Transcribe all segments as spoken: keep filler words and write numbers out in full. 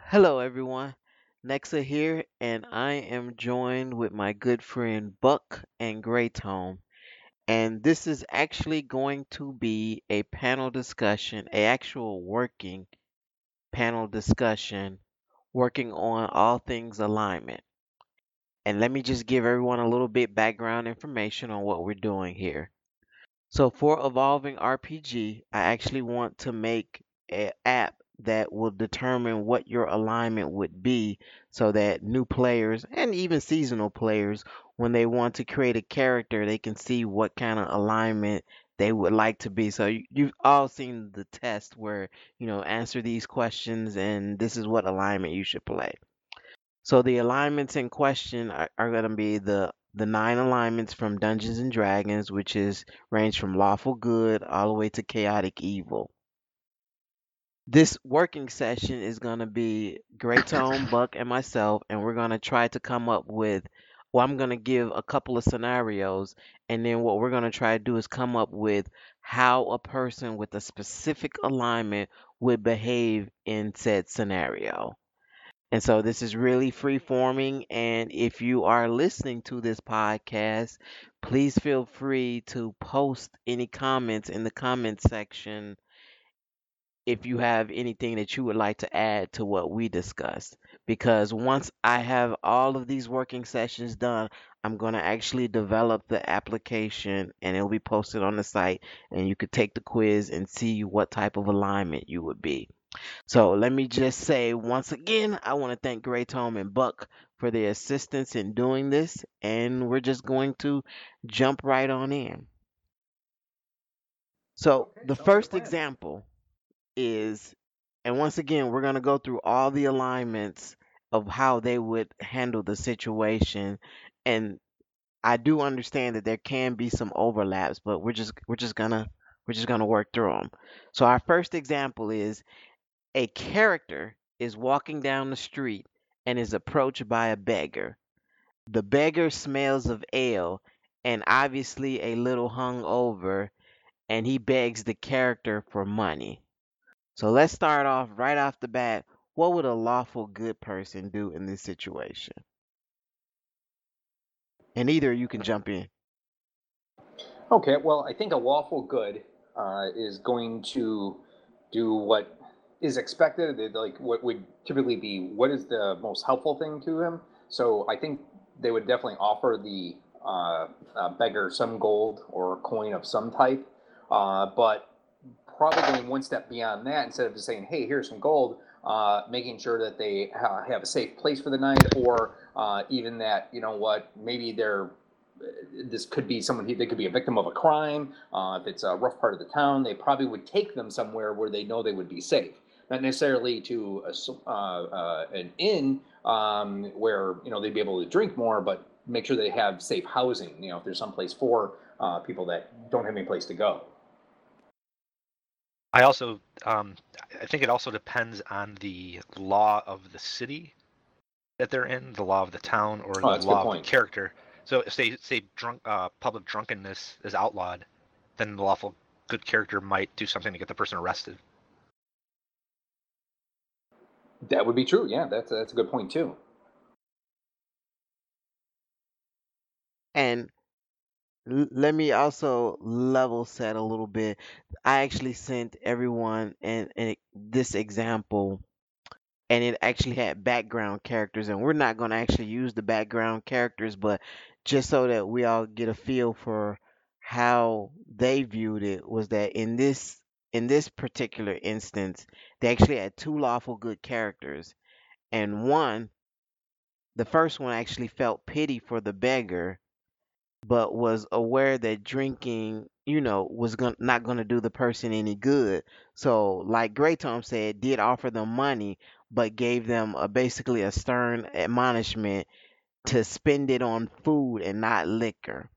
Hello, everyone. Nexa here, and I am joined with my good friend Buck and Great Home. And this is actually going to be a panel discussion, a actual working panel discussion, working on all things alignment. And let me just give everyone a little bit background information on what we're doing here. So for Evolving R P G, I actually want to make an app that will determine what your alignment would be so that new players and even seasonal players, when they want to create a character, they can see what kind of alignment they would like to be. So you, you've all seen the test where, you know, answer these questions and this is what alignment you should play. So the alignments in question are, are going to be the the nine alignments from Dungeons and Dragons, which is range from lawful good all the way to chaotic evil. This working session is going to be Great Tone, Buck, and myself, and we're going to try to come up with. Well, I'm going to give a couple of scenarios, and then what we're going to try to do is come up with how a person with a specific alignment would behave in said scenario. And so this is really free forming. And if you are listening to this podcast, please feel free to post any comments in the comment section if you have anything that you would like to add to what we discussed. Because once I have all of these working sessions done, I'm going to actually develop the application and it'll be posted on the site. And you could take the quiz and see what type of alignment you would be. So let me just say once again, I want to thank Gray Tom and Buck for their assistance in doing this, and we're just going to jump right on in. So Okay, the sounds like a first plan. example is, and once again, we're going to go through all the alignments of how they would handle the situation, and I do understand that there can be some overlaps, but we're just we're just gonna we're just gonna work through them. So our first example is a character is walking down the street and is approached by a beggar. The beggar smells of ale and obviously a little hung over, and he begs the character for money. So let's start off right off the bat. What would a lawful good person do in this situation? And either you can jump in. Okay, well, I think a lawful good uh, is going to do what is expected, like what would typically be what is the most helpful thing to him. So I think they would definitely offer the uh, uh, beggar some gold or a coin of some type, uh, but probably going one step beyond that, instead of just saying, "Hey, here's some gold," uh, making sure that they ha- have a safe place for the night, or uh, even that, you know what, maybe they're this could be someone who they could be a victim of a crime. Uh, if it's a rough part of the town, they probably would take them somewhere where they know they would be safe. Not necessarily to a, uh, uh, an inn um, where you know they'd be able to drink more, but make sure they have safe housing. You know, if there's some place for uh, people that don't have any place to go. I also, um, I think it also depends on the law of the city that they're in, the law of the town, or Oh, the that's a good law of the point. character. So if they say drunk, uh, public drunkenness is outlawed, then the lawful good character might do something to get the person arrested. That would be true. Yeah, that's that's a good point too. And l- let me also level set a little bit. I actually sent everyone and, and this example, and it actually had background characters, and we're not going to actually use the background characters, but just so that we all get a feel for how they viewed it, was that in this in this particular instance they actually had two lawful good characters, and one, the first one, actually felt pity for the beggar but was aware that drinking, you know, was gon- not going to do the person any good. So, like Great Tom said, did offer them money, but gave them a, basically a stern admonishment to spend it on food and not liquor.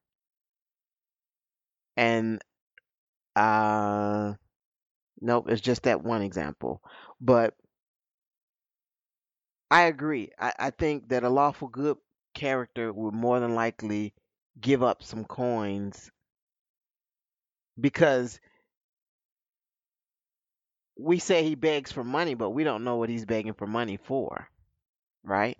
And uh, nope, it's just that one example. But I agree. I, I think that a lawful good character would more than likely give up some coins because we say he begs for money, but we don't know what he's begging for money for, right?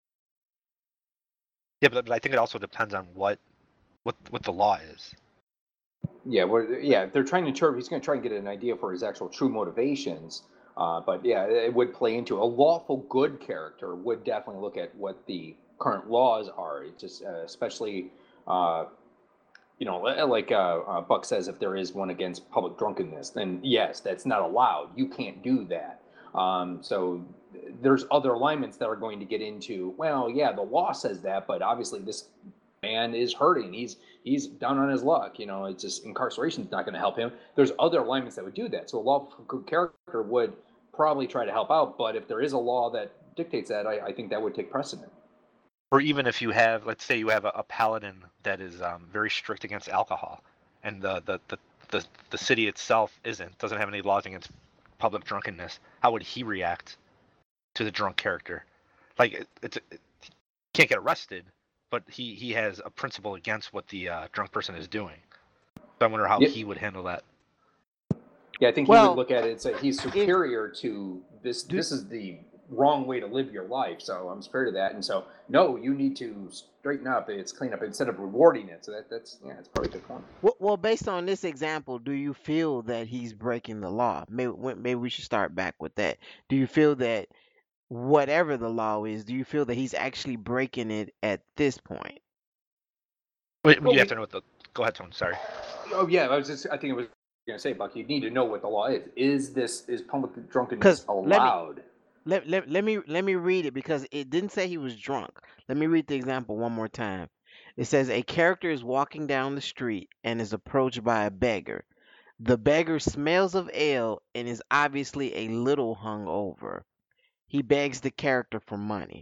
Yeah, but, but I think it also depends on what what what the law is. Yeah, we're, yeah. If they're trying to interpret, he's going to try and get an idea for his actual true motivations. Uh, but yeah, it would play into a lawful good character would definitely look at what the current laws are. It just uh, especially, uh, you know, like uh, uh, Buck says, if there is one against public drunkenness, then yes, that's not allowed. You can't do that. Um, so there's other alignments that are going to get into. Well, yeah, the law says that, but obviously this man is hurting. He's he's down on his luck. You know, it's just incarceration's not going to help him. There's other alignments that would do that. So a lawful good character would probably try to help out. But if there is a law that dictates that, I, I think that would take precedent. Or even if you have, let's say you have a, a paladin that is um, very strict against alcohol, and the the, the the the city itself isn't, doesn't have any laws against public drunkenness. How would he react to the drunk character? Like it, it's it, he can't get arrested, but he he has a principle against what the uh, drunk person is doing. So I wonder how Yep. he would handle that. Yeah, I think Well, he would look at it and say he's if superior to this. do, This is the wrong way to live your life. So I'm superior to that, and so no, you need to straighten up. It's clean up instead of rewarding it. So that that's yeah, it's probably a good point. well, well, based on this example, do you feel that he's breaking the law? Maybe we- maybe we should start back with that. Do you feel that whatever the law is, do you feel that he's actually breaking it at this point? Wait, Well, you have we to know what the. Go ahead, Tone. Sorry. oh yeah, I was just I think it was going to say, Buck. You need to know what the law is. Is this is public drunkenness Because let me allowed? let, let, let me let me read it because it didn't say he was drunk. Let me read the example one more time. It says a character is walking down the street and is approached by a beggar. The beggar smells of ale and is obviously a little hungover. He begs the character for money.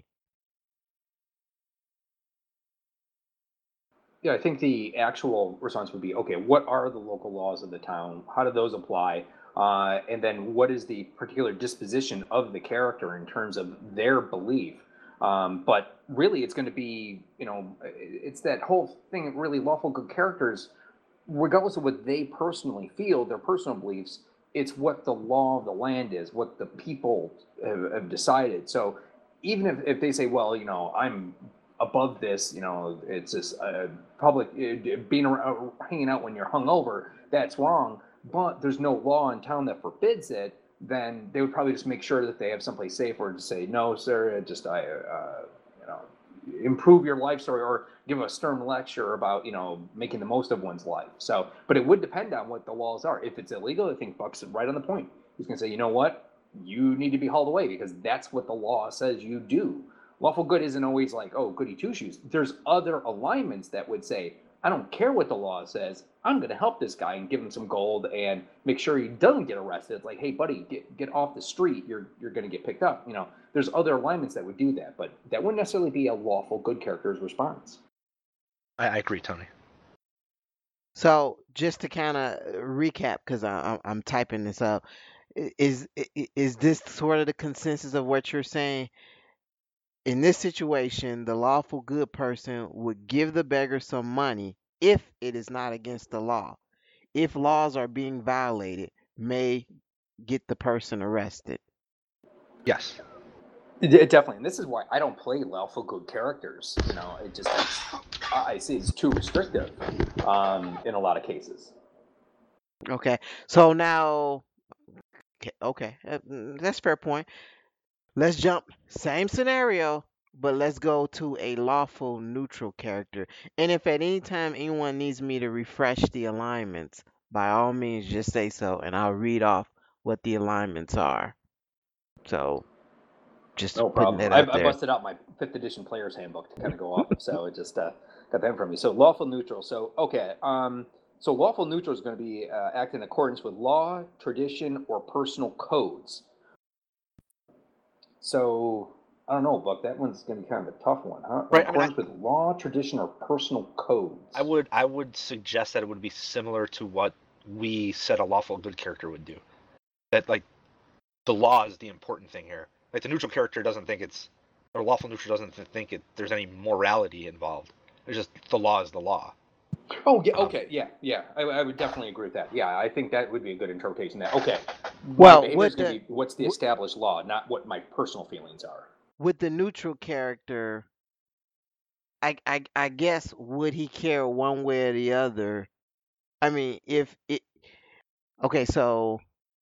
Yeah, I think the actual response would be, okay, what are the local laws of the town? How do those apply? Uh, and then what is the particular disposition of the character in terms of their belief? Um, but really, it's going to be, you know, it's that whole thing, really lawful good characters, regardless of what they personally feel, their personal beliefs, it's what the law of the land is, what the people have, have decided. So even if, if they say, well, you know, I'm above this, you know, it's just uh, public uh, being around, hanging out when you're hungover, that's wrong. But there's no law in town that forbids it. Then they would probably just make sure that they have someplace safe, or to say, no, sir, just I, uh, you know, improve your life story, or give a stern lecture about, you know, making the most of one's life. So, but it would depend on what the laws are. If it's illegal, I think Buck's right on the point. He's going to say, you know what, you need to be hauled away because that's what the law says you do. Lawful good isn't always like, oh, goody two shoes. There's other alignments that would say, I don't care what the law says. I'm going to help this guy and give him some gold and make sure he doesn't get arrested. It's like, hey, buddy, get get off the street. You're you're going to get picked up. You know, there's other alignments that would do that, but that wouldn't necessarily be a lawful good character's response. I, I agree, Tony. So just to kind of recap, because I'm I'm typing this up, i- is i- is this sort of the consensus of what you're saying? In this situation, the lawful good person would give the beggar some money if it is not against the law. If laws are being violated, may get the person arrested. Yes. It, it definitely, and this is why I don't play lawful good characters. You know, it just it's, I see it's too restrictive um, in a lot of cases. Okay, so now, okay, okay, uh, mm, that's a fair point. Let's jump, same scenario, but let's go to a lawful neutral character. And if at any time anyone needs me to refresh the alignments, by all means, just say so, and I'll read off what the alignments are. So, just No putting problem. that I, out I there. busted out my fifth edition player's handbook to kind of go off of, so it just uh, got that from me. So lawful neutral. So okay, um, so lawful neutral is going to be uh, act in accordance with law, tradition, or personal codes. So I don't know, Buck. That one's going to be kind of a tough one, huh? In Right. I mean, I, accordance with law, tradition, or personal codes. I would I would suggest that it would be similar to what we said a lawful good character would do. That like the law is the important thing here. Like the neutral character doesn't think it's, or lawful neutral doesn't think it. There's any morality involved. There's just the law is the law. Oh yeah, Um, okay, yeah, yeah. I, I would definitely agree with that. Yeah, I think that would be a good interpretation. That okay, My Well, behavior is with going to the be what's the w- established law, not what my personal feelings are. with the neutral character, I, I I guess would he care one way or the other? I mean, if it okay, so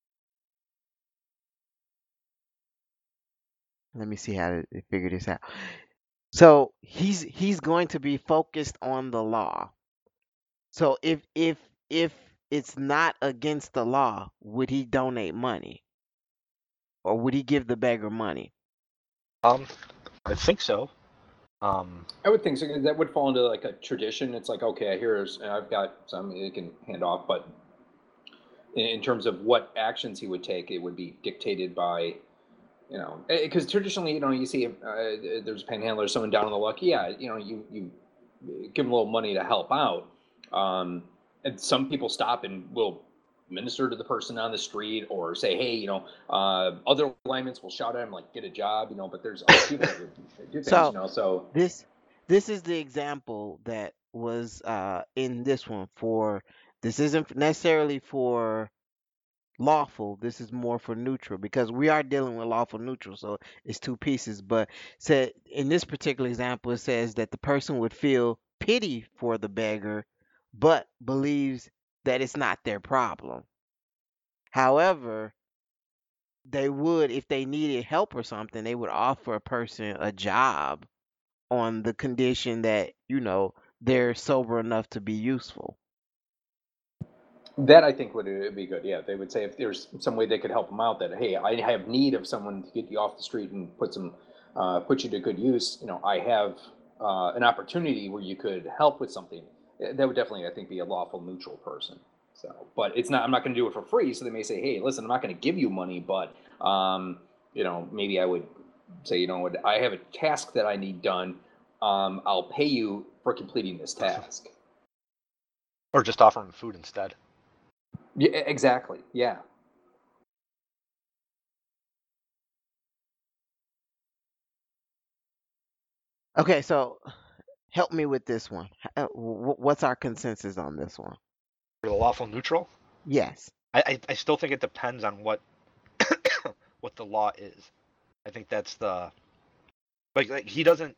let me see how to figure this out. So he's he's going to be focused on the law. So if if if it's not against the law, would he donate money or would he give the beggar money? Um, I think so. Um, I would think so. 'Cause that would fall into like a tradition. It's like, okay, here's I've got some you can hand off, but in, in terms of what actions he would take, it would be dictated by, you know, because traditionally, you know, you see uh, there's a panhandler, someone down on the luck. Yeah, you know, you you give them a little money to help out. Um, and some people stop and will minister to the person on the street or say, hey, you know, uh, other alignments will shout at him like, get a job, you know. But there's other people that would do things, you So know. So this this is the example that was uh in this one for this isn't necessarily for lawful, this is more for neutral because we are dealing with lawful neutral, so it's two pieces. But said in this particular example, it says that the person would feel pity for the beggar, but believes that it's not their problem. However, they would, if they needed help or something, they would offer a person a job on the condition that, you know, they're sober enough to be useful. that I think would uh, be good. Yeah, they would say if there's some way they could help them out, that hey, I have need of someone to get you off the street and put some uh, put you to good use. You know, I have uh, an opportunity where you could help with something. Uh, That would definitely, I think, be a lawful neutral person. So, but it's not. I'm not going to do it for free. So they may say, hey, listen, I'm not going to give you money, but um, you know, maybe I would say, you know, what I have a task that I need done. Um, I'll pay you for completing this task. or just offer him food instead. Yeah, e- exactly. Yeah. Okay, so help me with this one. Uh, wh- What's our consensus on this one? For the lawful neutral, Yes. I, I, I still think it depends on what what the law is. I think that's the like like he doesn't.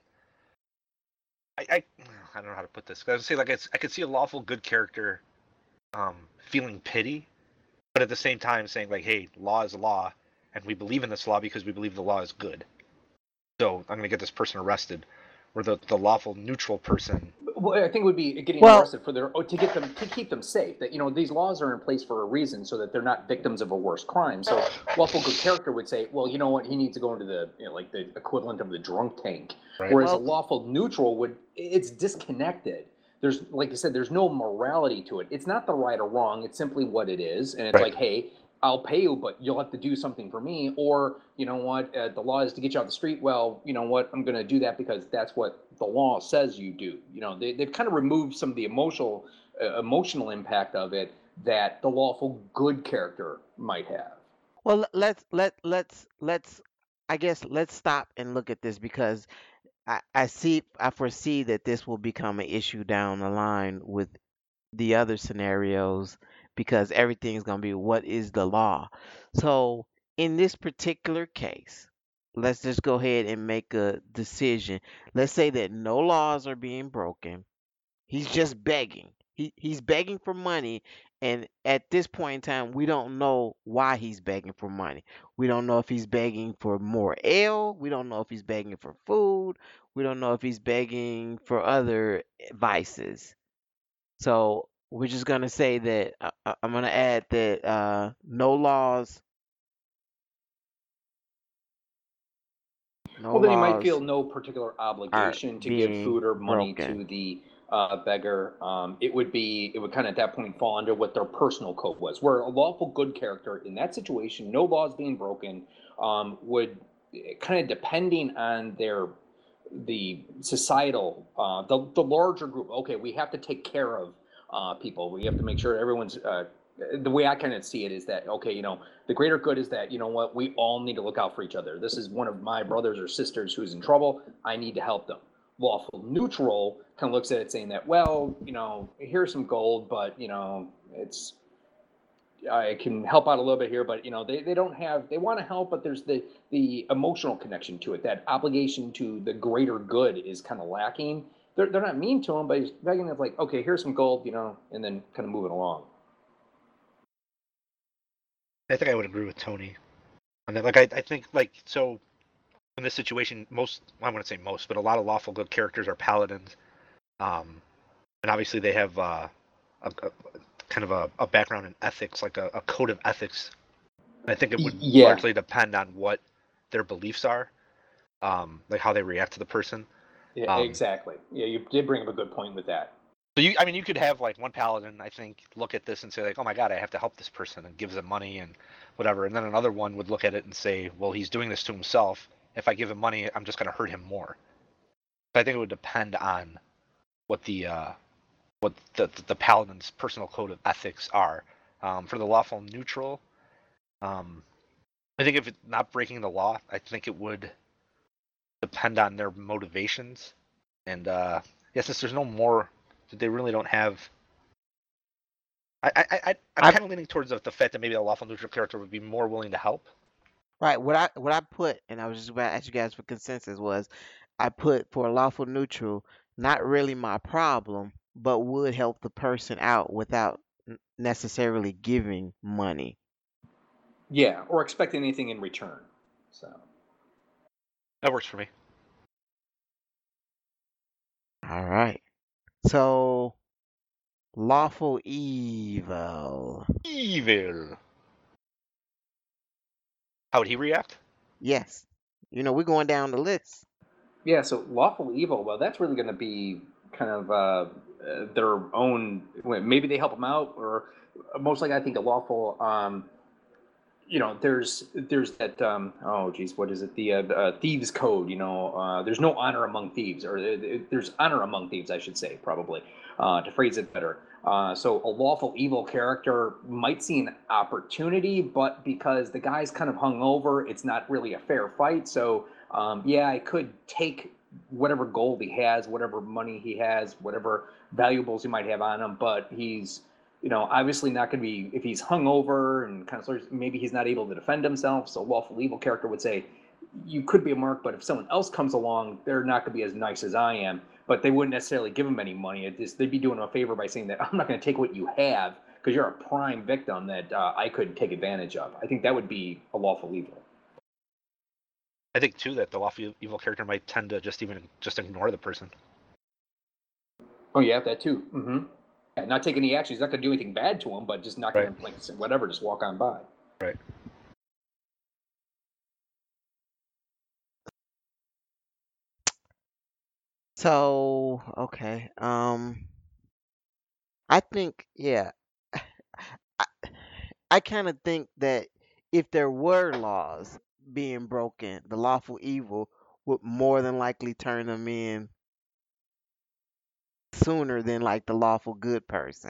I I, I don't know how to put this. I would say like it's, I could see a lawful good character um feeling pity, but at the same time saying like, hey, law is law, and we believe in this law because we believe the law is good. So I'm gonna get this person arrested. Where the the lawful neutral person, Well, I think it would be getting them Well, arrested for their, oh, to get them, to keep them safe. That, you know, these laws are in place for a reason so that they're not victims of a worse crime. So lawful good character would say, well, you know what, he needs to go into the, you know, like the equivalent of the drunk tank. right? Whereas a well, lawful neutral would, it's disconnected. There's, like you said, there's no morality to it. It's not the right or wrong. It's simply what it is. And it's Right. like, hey, I'll pay you, but you'll have to do something for me. Or, you know what, uh, the law is to get you off the street. Well, you know what, I'm going to do that because that's what the law says you do. You know, they, they've kind of removed some of the emotional, uh, emotional impact of it that the lawful good character might have. well, l- let's let let's let's I guess let's stop and look at this because I I see I foresee that this will become an issue down the line with the other scenarios because everything's going to be what is the law. So, in this particular case, let's just go ahead and make a decision. Let's say that no laws are being broken. He's just begging. He he's begging for money, and at this point in time, we don't know why he's begging for money. We don't know if he's begging for more ale. We don't know if he's begging for food. We don't know if he's begging for other vices. So we're just gonna say that uh, uh, I'm gonna add that uh, no laws, no Well, then he might feel laws no particular are obligation to give being food or money broken. to the uh, beggar. Um, it would be, it would kind of at that point fall under what their personal code was. Where a lawful good character in that situation, no laws being broken, um, would kind of depending on their the societal, uh, the the larger group. Okay, we have to take care of uh, people. We have to make sure everyone's. Uh, the way I kind of see it is that okay, you know, the greater good is that you know what, we all need to look out for each other. This is one of my brothers or sisters who's in trouble. I need to help them. Lawful neutral kind of looks at it saying that well, you know, here's some gold, but you know, it's I can help out a little bit here, but you know, they, they don't have, they want to help, but there's the the emotional connection to it. That obligation to the greater good is kind of lacking. They're, they're not mean to him, but he's begging them like, okay, here's some gold, you know, and then kind of moving along. I think I would agree with Tony on that. Like, I, I think, like, so in this situation, most, well, I wouldn't say most, but a lot of lawful good characters are paladins. Um, and obviously they have uh, a, a kind of a, a background in ethics, like a, a code of ethics. I think it would Yeah, largely depend on what their beliefs are, um, like how they react to the person. yeah, Um, exactly. Yeah, you did bring up a good point with that. so you, I mean, you could have like one paladin, I think, look at this and say like, oh my god, I have to help this person, and gives them money and whatever. And then another one would look at it and say, well, he's doing this to himself. If I give him money, I'm just going to hurt him more. So I think it would depend on what the uh, what the the paladin's personal code of ethics are. Um, for the lawful neutral, um, I think if it's not breaking the law, I think it would depend on their motivations. And uh, yeah, since there's no more, they really don't have. I, I, I I'm I kind of leaning towards the, the fact that maybe a lawful neutral character would be more willing to help. right. What I what I put, and I was just about to ask you guys for consensus was, I put for a lawful neutral, not really my problem, but would help the person out without n- necessarily giving money. Yeah, or expecting anything in return. So That works for me. All right. So lawful evil. Evil. How would he react? Yes. You know, we're going down the list. yeah, so lawful evil. Well, that's really going to be kind of uh, uh, their own. Maybe they help them out, or most likely, I think a lawful. Um, you know, there's there's that. Um, oh, geez, what is it? The uh, uh, thieves' code. You know, uh, there's no honor among thieves, or uh, there's honor among thieves, I should say, probably, uh, to phrase it better. Uh, so a lawful evil character might see an opportunity, but because the guy's kind of hung over, it's not really a fair fight. So um, yeah, I could take whatever gold he has, whatever money he has, whatever valuables he might have on him, but he's you know, obviously not going to be if he's hung over and kind of sort of maybe he's not able to defend himself. So lawful evil character would say, you could be a mark, but if someone else comes along, they're not going to be as nice as I am. But they wouldn't necessarily give him any money. It just, they'd be doing him a favor by saying that I'm not going to take what you have because you're a prime victim that uh, I could take advantage of. I think that would be a lawful evil. I think too that the lawful evil character might tend to just even just ignore the person. Oh yeah, that too. Mm-hmm. Yeah, not take any action. He's not going to do anything bad to him, but just not going Right. to like whatever, just walk on by. Right. So, okay. Um I think yeah. I, I kind of think that if there were laws being broken, the lawful evil would more than likely turn them in sooner than like the lawful good person.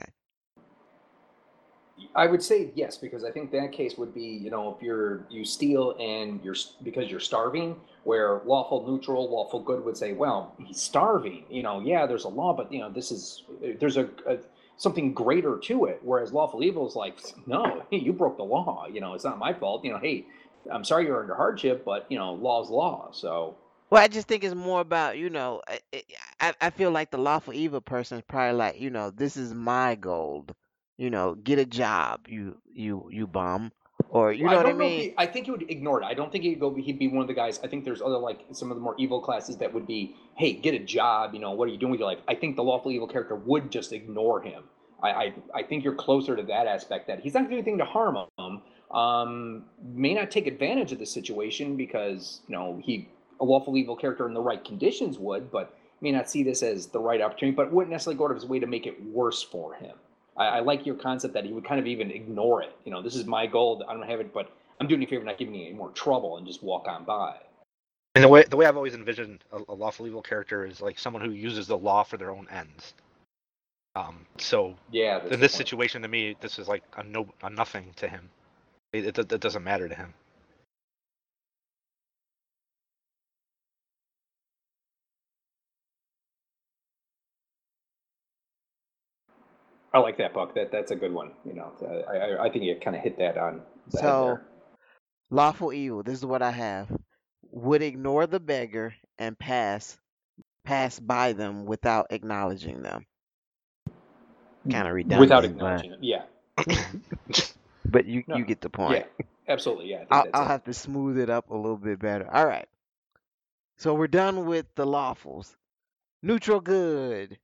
I would say yes, because I think that case would be, you know, if you're you steal and you're because you're starving, where lawful neutral, lawful good would say, well, he's starving. You know, yeah, there's a law, but you know, this is there's a, a something greater to it. Whereas lawful evil is like, no, you broke the law. You know, it's not my fault. You know, hey, I'm sorry you're under hardship, but you know, law's law. So Well, I just think it's more about, you know, I, I, I feel like the lawful evil person is probably like, you know, this is my gold. You know, get a job, you you you bum. Or you well, know I what I don't know if mean? he. I think he would ignore it. I don't think he'd go. He'd be one of the guys. I think there's other like some of the more evil classes that would be, hey, get a job. You know, what are you doing with your life? I think the lawful evil character would just ignore him. I I, I think you're closer to that aspect that he's not doing anything to harm him. Um, may not take advantage of the situation because you know he a lawful evil character in the right conditions would, but may not see this as the right opportunity, but wouldn't necessarily go out of his way to make it worse for him. I, I like your concept that he would kind of even ignore it. You know, this is my goal. I don't have it, but I'm doing you a favor, not giving you any more trouble, and just walk on by. And the way the way I've always envisioned a, a lawful evil character is like someone who uses the law for their own ends. Um, so Yeah, that's in a good this point. situation, to me, this is like a no, a nothing to him. It, it, it doesn't matter to him. I like that, Buck. That that's a good one. You know, I I, I think you kind of hit that on the head So, there. lawful evil, this is what I have. Would ignore the beggar and pass pass by them without acknowledging them. Kind of Without redundant, but acknowledging it, yeah, but you no, you get the yeah, point. absolutely, yeah. I think I'll that's I'll it. have to smooth it up a little bit better. All right. So we're done with the lawfuls. Neutral good.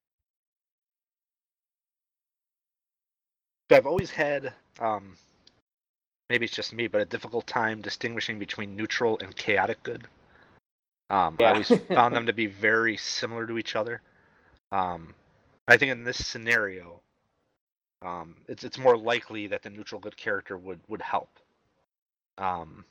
I've always had, um, maybe it's just me, but a difficult time distinguishing between neutral and chaotic good. Um, I Yeah, always found them to be very similar to each other. Um, I think in this scenario, um, it's it's more likely that the neutral good character would would help. Um,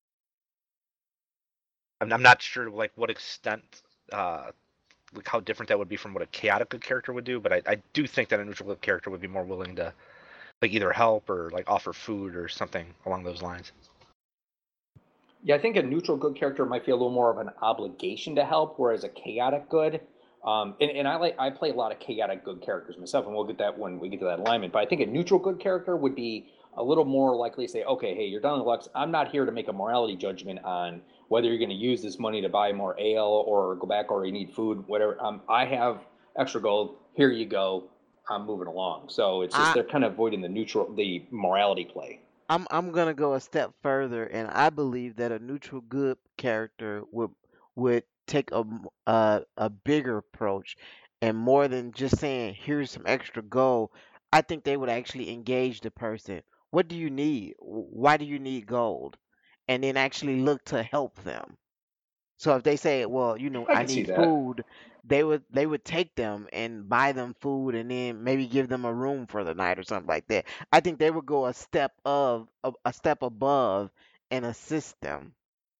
I'm I'm not sure like what extent, uh, like how different that would be from what a chaotic good character would do, but I, I do think that a neutral good character would be more willing to like either help or like offer food or something along those lines. yeah. I think a neutral good character might feel a little more of an obligation to help, whereas a chaotic good, um, and, and I like I play a lot of chaotic good characters myself, and we'll get that when we get to that alignment. But I think a neutral good character would be a little more likely to say, okay, hey, you're done with Lux. I'm not here to make a morality judgment on whether you're going to use this money to buy more ale or go back or you need food, whatever. Um, I have extra gold. Here you go. I'm moving along. So it's just I they're kind of avoiding the neutral, the morality play. I'm I'm gonna go a step further, and I believe that a neutral good character would would take a m- a, a bigger approach, and more than just saying here's some extra gold. I think they would actually engage the person. What do you need? W- Why do you need gold? And then actually look to help them. So if they say, well, you know, I I can see need that. food, they would they would take them and buy them food and then maybe give them a room for the night or something like that. I think they would go a step of a, a step above and assist them.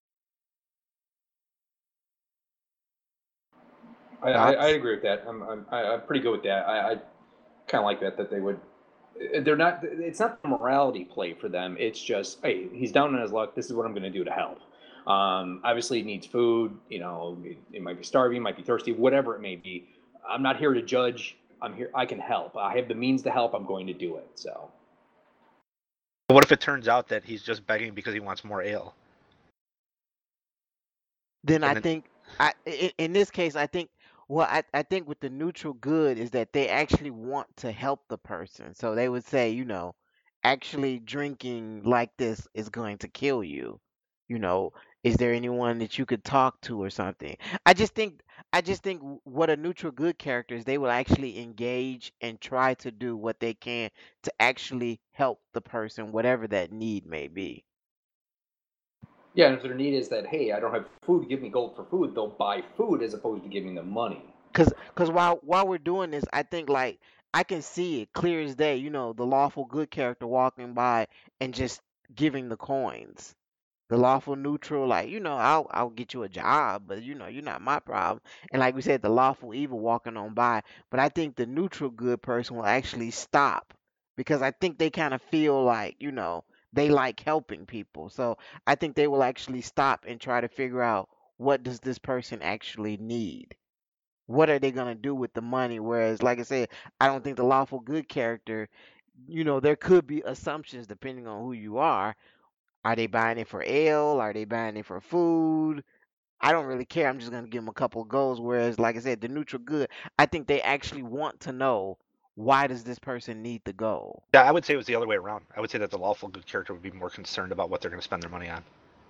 I, I, I Thoughts? agree with that. I'm, I'm, I- I'm pretty good with that. I, I kind of like that, that they would, they're not, it's not a morality play for them. It's just, hey, he's down on his luck. This is what I'm going to do to help. Um, obviously, he needs food. You know, it, it might be starving, might be thirsty, whatever it may be. I'm not here to judge. I'm here. I can help. I have the means to help. I'm going to do it. So, But what if it turns out that he's just begging because he wants more ale? Then I And then think I i- in this case I think well I, I think with the neutral good is that they actually want to help the person. So they would say, you know, actually drinking like this is going to kill you. You know, is there anyone that you could talk to or something? I just think I just think w- what a neutral good character is they will actually engage and try to do what they can to actually help the person, whatever that need may be. yeah. And if their need is that, hey, I don't have food, give me gold for food, they'll buy food as opposed to giving them money. Cause, cause while while we're doing this, I think like I can see it clear as day. You know, the lawful good character walking by and just giving the coins. The lawful neutral, like you know, I'll I'll get you a job, but you know, you're not my problem. And like we said, the lawful evil walking on by. But I think the neutral good person will actually stop because I think they kind of feel like you know they like helping people. So I think they will actually stop and try to figure out what does this person actually need, what are they gonna do with the money? Whereas, like I said, I don't think the lawful good character, you know, there could be assumptions depending on who you are. Are they buying it for ale? Are they buying it for food? I don't really care. I'm just gonna give them a couple of goals. Whereas, like I said, the neutral good, I think they actually want to know why does this person need the goal. yeah, I would say it was the other way around. I would say that the lawful good character would be more concerned about what they're going to spend their money on.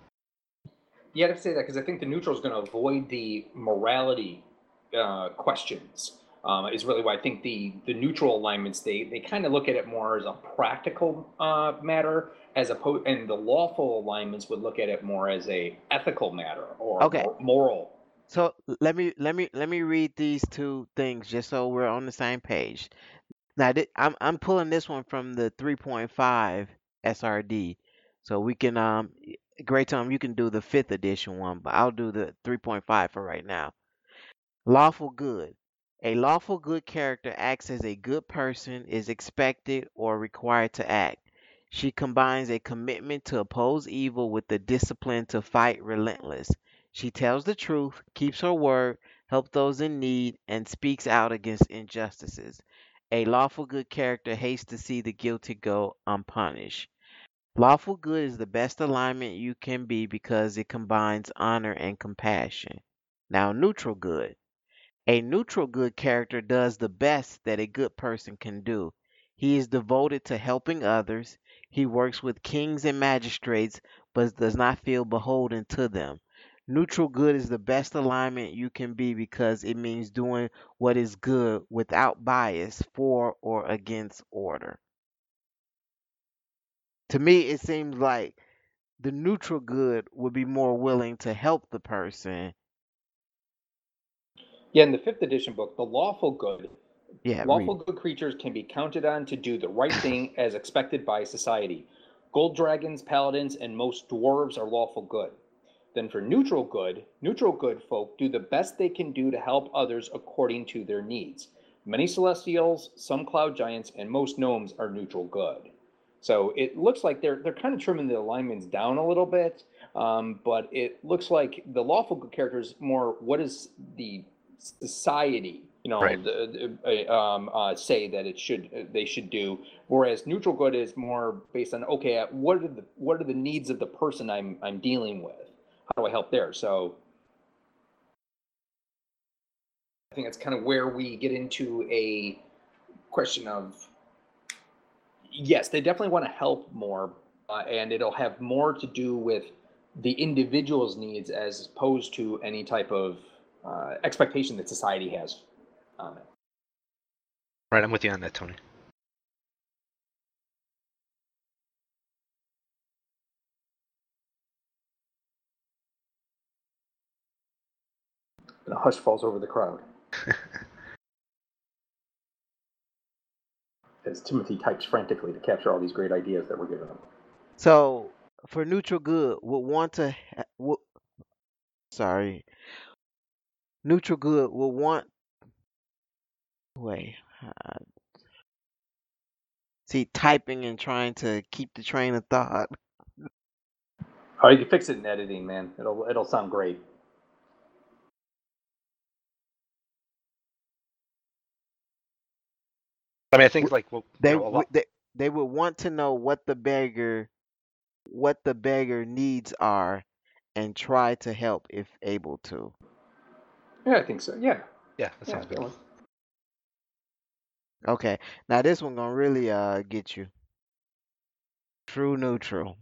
Yeah, I'd say that because I think the neutral is going to avoid the morality uh, questions. Um, is really why I think the the neutral alignments they they kind of look at it more as a practical uh, matter as opposed, and the lawful alignments would look at it more as a ethical matter or Okay, more moral. so let me let me let me read these two things just so we're on the same page. Now, thi- I'm I'm pulling this one from the three point five S R D, so we can um, y- Great Tom, you can do the fifth edition one, but I'll do the three point five for right now. Lawful good. A lawful good character acts as a good person is expected or required to act. She combines a commitment to oppose evil with the discipline to fight relentless. She tells the truth, keeps her word, helps those in need, and speaks out against injustices. A lawful good character hates to see the guilty go unpunished. Lawful good is the best alignment you can be because it combines honor and compassion. Now, neutral good. A neutral good character does the best that a good person can do. He is devoted to helping others. He works with kings and magistrates, but does not feel beholden to them. Neutral good is the best alignment you can be because it means doing what is good without bias for or against order. To me, it seems like the neutral good would be more willing to help the person. Yeah, in the fifth edition book, the lawful good, Yeah, lawful read. good creatures can be counted on to do the right thing as expected by society. Gold dragons, paladins, and most dwarves are lawful good. Then for neutral good, neutral good folk do the best they can do to help others according to their needs. Many celestials, some cloud giants, and most gnomes are neutral good. So it looks like they're they're kind of trimming the alignments down a little bit, um, but it looks like the lawful good characters more what is the society, you know, Right. the, the, uh, um, uh, say that it should uh, they should do, whereas neutral good is more based on okay, uh, what are the what are the needs of the person I'm I'm dealing with? How do I help there? So I think that's kind of where we get into a question of yes, they definitely want to help more, uh, and it'll have more to do with the individual's needs as opposed to any type of uh, expectation that society has on it. Right, I'm with you on that, Tony. And a hush falls over the crowd as Timothy types frantically to capture all these great ideas that we're giving him. So for neutral good, would want to ha- would, sorry, neutral good would want wait. Uh, see, typing and trying to keep the train of thought. Oh, you can fix it in editing, man. It'll it'll sound great. I mean, I think W- like well, They you know, a would lot. they, they would want to know what the beggar what the beggar needs are and try to help if able to. Yeah, I think so. Yeah, Yeah, that yeah, sounds good. that one. Okay, now this one gonna really uh get you. True neutral.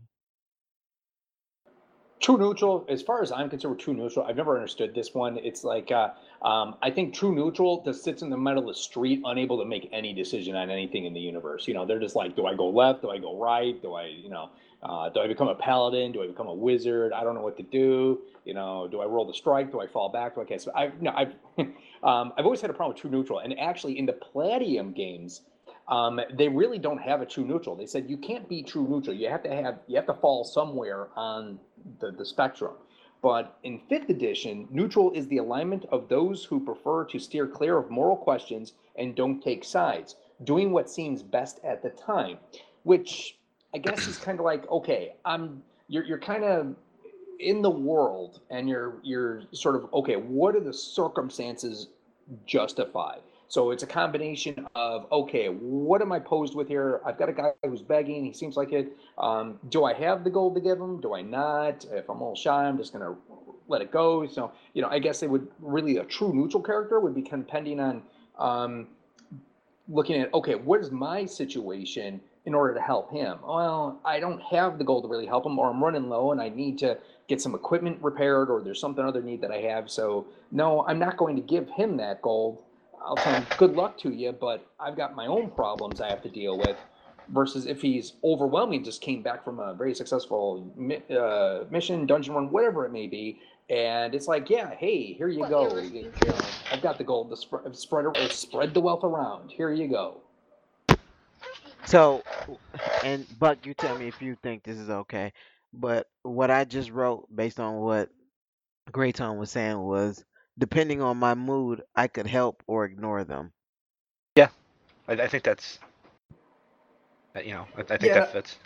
True neutral, as far as I'm concerned, with true neutral, I've never understood this one. It's like uh, um, I think true neutral just sits in the middle of the street, unable to make any decision on anything in the universe. You know, they're just like, do I go left? Do I go right? Do I, you know, uh, do I become a paladin? Do I become a wizard? I don't know what to do. You know, do I roll the strike? Do I fall back? Okay, so I've no, I've um, I've always had a problem with true neutral, and actually in the Palladium games, um, they really don't have a true neutral. They said you can't be true neutral. You have to have you have to fall somewhere on the, the spectrum. But in fifth edition, neutral is the alignment of those who prefer to steer clear of moral questions and don't take sides, doing what seems best at the time, which I guess is kind of like okay, I'm you're you're kind of in the world and you're you're sort of okay, what do the circumstances justify? So it's a combination of okay, what am I posed with here? I've got a guy who's begging. He seems like it. Um, do I have the gold to give him? Do I not? If I'm a little shy, I'm just gonna let it go. So you know, I guess it would really a true neutral character would be depending on um, looking at okay, what is my situation in order to help him? Well, I don't have the gold to really help him, or I'm running low and I need to get some equipment repaired, or there's something other need that I have. So no, I'm not going to give him that gold. I'll tell him good luck to you, but I've got my own problems I have to deal with. Versus if he's overwhelming, just came back from a very successful uh, mission, dungeon run, whatever it may be, and it's like, yeah, hey, here you go. You know, I've got the gold to spread spread spread the wealth around. Here you go. So, and Buck, you tell me if you think this is okay. But what I just wrote based on what Grayton was saying was, depending on my mood, I could help or ignore them. Yeah, I, I think that's, that, you know, I, I think that Yeah, fits.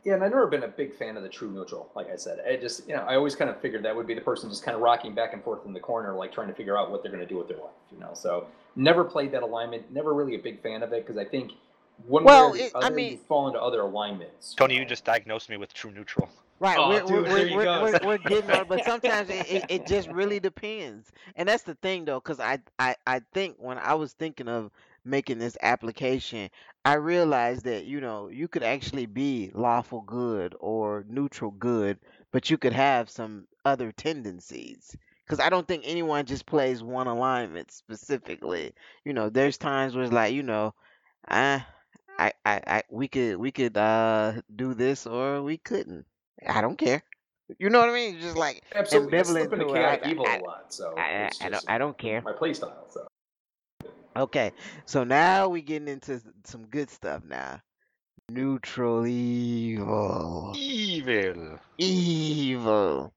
Yeah, and I've never been a big fan of the true neutral. Like I said, I just you know I always kind of figured that would be the person just kind of rocking back and forth in the corner, like trying to figure out what they're going to do with their life. You know, so never played that alignment. Never really a big fan of it because I think one way or Well, the it, I other mean, you fall into other alignments. You Tony, you know. just diagnosed me with true neutral. right, Oh, we're we're dude, there we're you we're go. we're, we're getting on, but sometimes it, it, it just really depends, and that's the thing though, because I, I I think when I was thinking of making this application, I realized that you know you could actually be lawful good or neutral good, but you could have some other tendencies. Because I don't think anyone just plays one alignment specifically. You know, there's times where it's like, you know, I, I, I, I we could we could uh do this or we couldn't. I don't care. You know what I mean? Just like Absolutely, I slip ambivalent into to it. I chaotic evil I a lot, so I, it's I don't just you I know don't care. my play style. So Okay, so now we getting into s- some good stuff now. Neutral evil. Evil. Evil.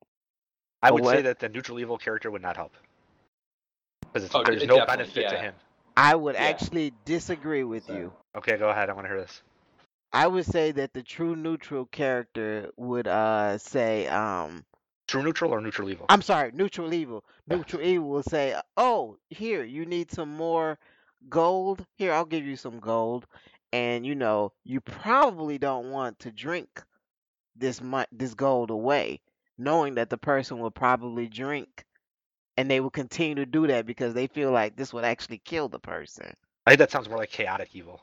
I Oh, would say what? that the neutral evil character would not help because oh, there's d- no definitely, benefit to yeah, him. I would yeah. actually disagree with So, you. Okay, go ahead. I want to hear this. I would say that the true neutral character would uh say um True neutral or neutral evil? I'm sorry, neutral evil. Yeah. Neutral evil will say, "Oh, here, you need some more gold. Here, I'll give you some gold." And you know, you probably don't want to drink this mu- this gold away, knowing that the person will probably drink and they will continue to do that because they feel like this would actually kill the person. I think that sounds more like chaotic evil.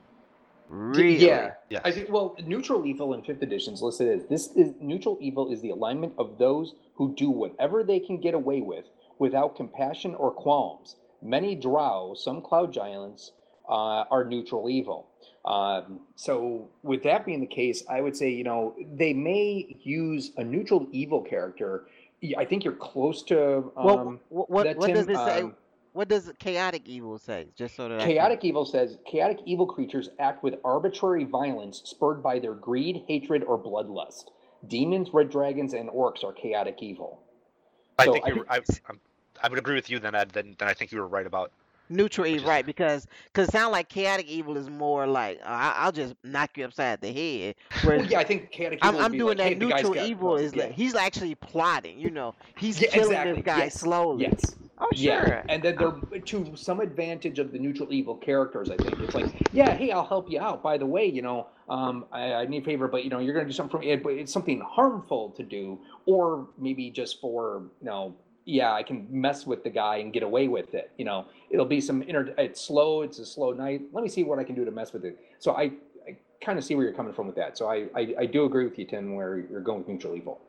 Y- Yeah, Really? Yes. I think. Well, neutral evil in fifth edition is listed as this is neutral evil is the alignment of those who do whatever they can get away with without compassion or qualms. Many drow, some cloud giants, uh, are neutral evil. Um, so, with that being the case, I would say you know they may use a neutral evil character. Y- I think you're close to Well, um, what what that, what does Tim. it say? Um, What does chaotic evil say? Just so that I can. Chaotic evil says chaotic evil creatures act with arbitrary violence spurred by their greed, hatred, or bloodlust. Demons, red dragons, and orcs are chaotic evil. I So think I you're. think, I I'm, I would agree with you. Then, Ed. Then, then I think you were right about Neutral what evil, you said. right? Because because it sounds like chaotic evil is more like uh, I, I'll just knock you upside the head. well, Whereas yeah, I think chaotic I'm evil would I'm be doing like, hey, that if the guy's neutral got, evil well, is like yeah, he's actually plotting. You know, he's yeah, killing this exactly, guy yes, slowly. yes, Oh yeah, sure. and then Uh, they're to some advantage of the neutral evil characters. I think it's like, yeah, hey, I'll help you out. By the way, you know, um, I, I need a favor, but you know, you're going to do something for me, but it's something harmful to do, or maybe just for you know, yeah, I can mess with the guy and get away with it. You know, it'll be some inner. It's slow. It's a slow night. Let me see what I can do to mess with it. So I, I kind of see where you're coming from with that. So I, I, I do agree with you, Tim, where you're going with neutral evil.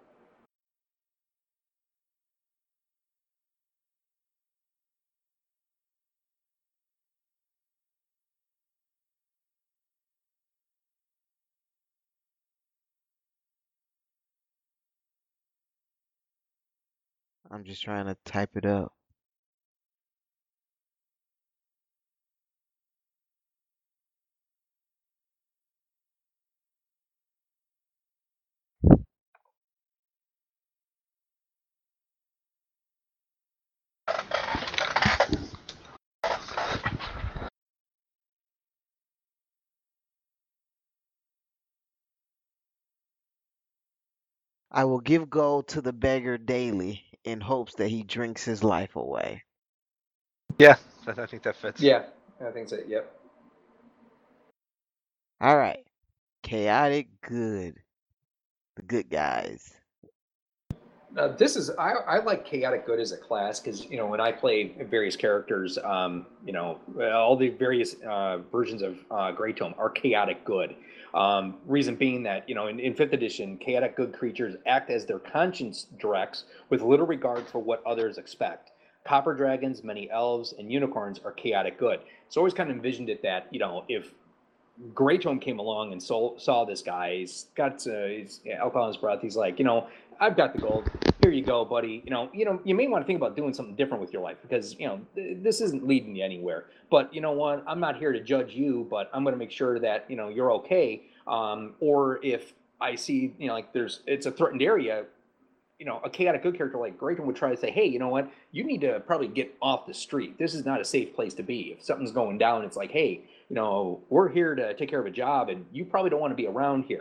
I'm just trying to type it up. I will give gold to the beggar daily in hopes that he drinks his life away. Yeah, I, I think that fits. Yeah, I think so. Yep. All right. Chaotic good. The good guys. Uh, this is I, I like chaotic good as a class because you know when I play various characters, um, you know all the various uh, versions of uh, Grey Tome are chaotic good. Um, reason being that you know in, in fifth edition, chaotic good creatures act as their conscience directs, with little regard for what others expect. Copper dragons, many elves, and unicorns are chaotic good. So I always kind of envisioned it that you know if Grey Tome came along and saw, saw this guy. He's got uh, he's, yeah, alcohol in his breath. He's like, you know, I've got the gold. Here you go, buddy. You know, you know, you may want to think about doing something different with your life because you know th- this isn't leading you anywhere. But you know what? I'm not here to judge you, but I'm going to make sure that you know you're okay. Um, or if I see, you know, like there's it's a threatened area, you know, a chaotic good character like Grayton would try to say, hey, you know what? You need to probably get off the street. This is not a safe place to be. If something's going down, it's like, hey, you know, we're here to take care of a job and you probably don't want to be around here.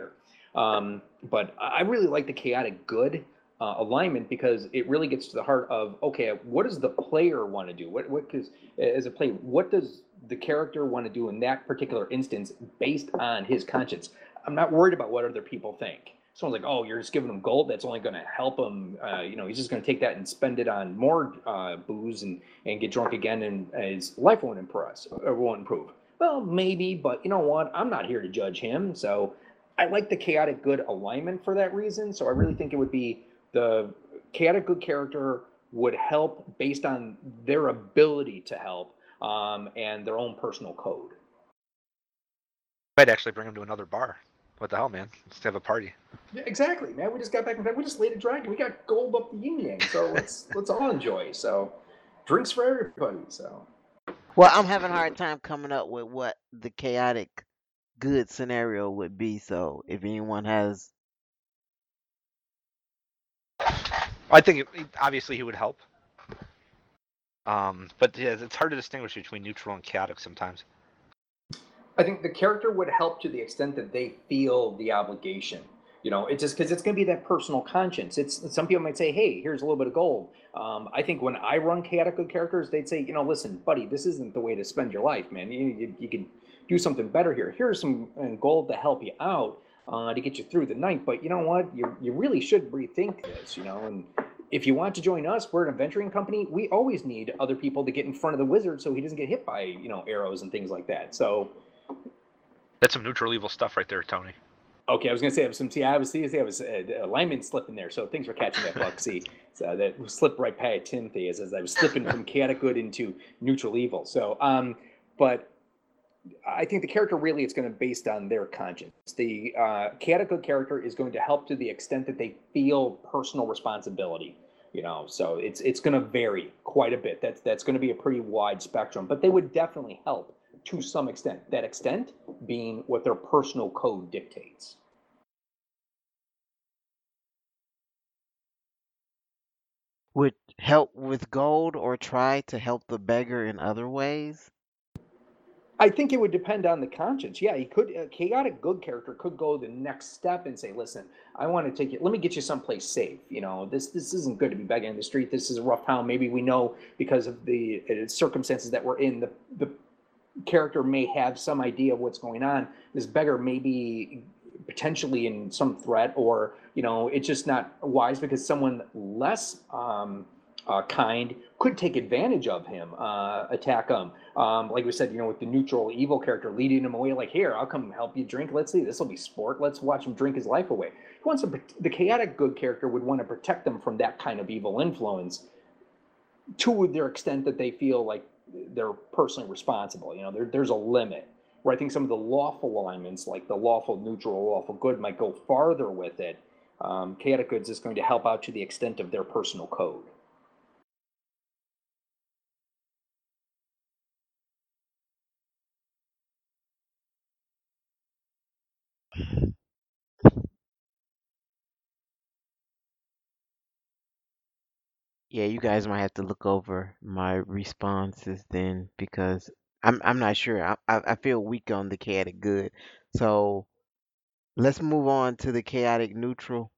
Um, but I I really like the chaotic good uh, alignment because it really gets to the heart of okay, what does the player want to do? What what because as a player, what does the character want to do in that particular instance based on his conscience? I'm not worried about what other people think. Someone's like, oh, you're just giving him gold. That's only going to help him. Uh, you know, he's just going to take that and spend it on more uh, booze and, and get drunk again, and his life won't impress or won't improve. Well, maybe, but you know what? I'm not here to judge him. So I like the chaotic good alignment for that reason. So I really think it would be the chaotic good character would help based on their ability to help um, and their own personal code. Might actually bring him to another bar. What the hell, man? Let's have a party. Yeah, exactly, man. We just got back in bed. We just laid a dragon. We got gold up the yin yang. So let's let's all enjoy. So drinks for everybody. So Well, I'm having a hard time coming up with what the chaotic good scenario would be. So if anyone has, I think it, obviously he would help. Um, but yeah, it's hard to distinguish between neutral and chaotic sometimes. I think the character would help to the extent that they feel the obligation. You know, it's just because it's going to be that personal conscience. It's some people might say, "Hey, here's a little bit of gold." Um, I think when I run chaotic good characters, they'd say, "You know, listen, buddy, this isn't the way to spend your life, man. You you, you can do something better here. Here's some uh, gold to help you out uh, to get you through the night. But you know what? You you really should rethink this. You know, and if you want to join us, we're an adventuring company. We always need other people to get in front of the wizard so he doesn't get hit by you know arrows and things like that. So." That's some neutral evil stuff right there, Tony. Okay, I was gonna say I was some. See, I was see, I was uh, alignment slipping there, so things were catching that buck. See, so that slipped right past Timothy as, as I was slipping from chaotic good into neutral evil. So, um, but I think the character really it's going to be based on their conscience. The uh, chaotic good character is going to help to the extent that they feel personal responsibility. You know, so it's it's going to vary quite a bit. That's that's going to be a pretty wide spectrum, but they would definitely help to some extent. That extent being what their personal code dictates. would help with gold or try to help the beggar in other ways. I think it would depend on the conscience. Yeah, he could. A chaotic good character could go the next step and say, "Listen, I want to take you. Let me get you someplace safe. You know, this this isn't good to be begging in the street. This is a rough town. Maybe we know because of the uh, circumstances that we're in. The the character may have some idea of what's going on. This beggar may be potentially in some threat, or you know, it's just not wise because someone less um, uh, kind could take advantage of him, uh, attack him. Um, like we said, you know, with the neutral evil character leading him away, like, here, I'll come help you drink. Let's see, this will be sport. Let's watch him drink his life away. He wants to, the chaotic good character would want to protect them from that kind of evil influence to their extent that they feel like they're personally responsible. You know, there, there's a limit. Where I think some of the lawful alignments, like the lawful neutral, lawful good, might go farther with it. Um, chaotic goods is going to help out to the extent of their personal code. Yeah, you guys might have to look over my responses then because I'm I'm not sure. I I, I feel weak on the chaotic good. So let's move on to the chaotic neutral,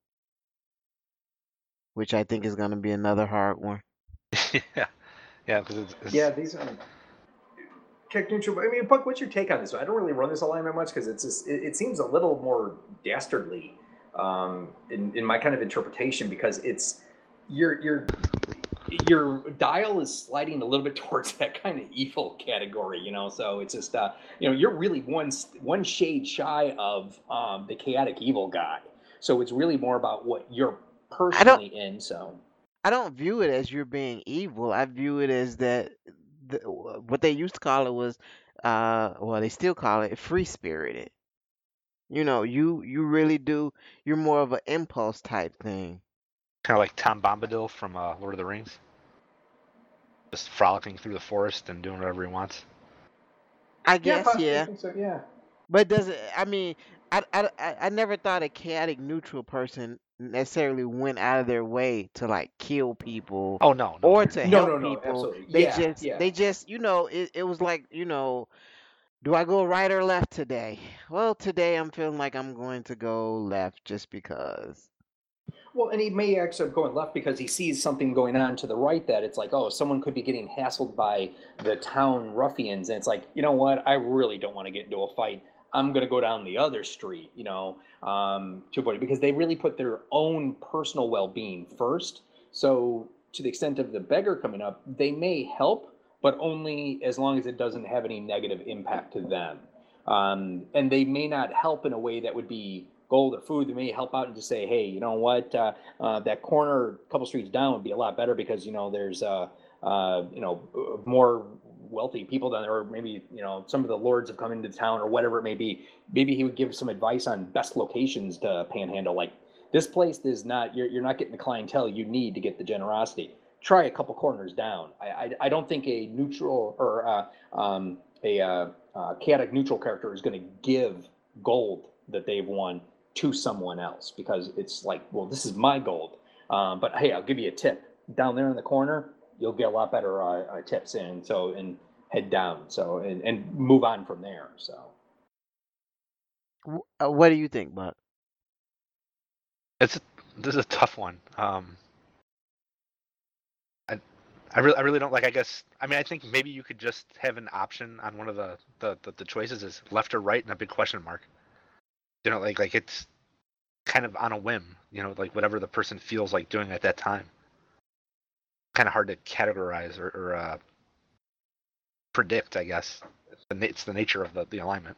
which I think is going to be another hard one. yeah, yeah, because it's, it's Yeah, these are check neutral. I mean, Buck, what's your take on this? I don't really run this alignment much because it's just, it, it seems a little more dastardly um, in in my kind of interpretation because it's your your your dial is sliding a little bit towards that kind of evil category, you know. So it's just uh, you know, you're really one one shade shy of um, the chaotic evil guy. So it's really more about what you're I don't personally in. So I don't view it as you're being evil. I view it as that the, what they used to call it was uh well they still call it free spirited. You know, you you really do you're more of an impulse type thing. kind of like Tom Bombadil from uh, Lord of the Rings, just frolicking through the forest and doing whatever he wants. I yeah, guess, possibly. I yeah. think so. Yeah. But does it, I mean, I, I, I I never thought a chaotic neutral person necessarily went out of their way to like kill people Oh no, no, or to No, help no, no, people. absolutely. They Yeah, just yeah. they just, you know, it, it was like, you know, Do I go right or left today? Well, today I'm feeling like I'm going to go left just because. Well, and he may actually up going left because he sees something going on to the right that it's like, oh, someone could be getting hassled by the town ruffians, and it's like, you know what? I really don't want to get into a fight. I'm gonna go down the other street, you know, um, to avoid it because they really put their own personal well-being first. So, to the extent of the beggar coming up, they may help, but only as long as it doesn't have any negative impact to them. Um, and they may not help in a way that would be gold or food. They may help out and just say, hey, you know what, uh, uh, that corner a couple streets down would be a lot better because you know there's uh, uh, you know more wealthy people down there, or maybe you know some of the lords have come into town or whatever it may be. Maybe he would give some advice on best locations to panhandle. Like this place is not you're, you're not getting the clientele you need to get the generosity. Try a couple corners down. I I, I don't think a neutral or uh, um, a uh, uh, chaotic neutral character is going to give gold that they've won to someone else because it's like, well, this is my gold. Um, but hey, I'll give you a tip down there in the corner. You'll get a lot better uh, uh, tips, and so and head down. So and, and move on from there. So Wh- uh, What do you think, Buck? It's a, this is a tough one. Um, I, I really, I really don't like. I guess. I mean, I think maybe you could just have an option on one of the the, the, the choices is left or right and a big question mark. You know, like like it's kind of on a whim. You know, like whatever the person feels like doing at that time. Kind of hard to categorize or, or uh, predict. I guess it's the, it's the nature of the, the alignment.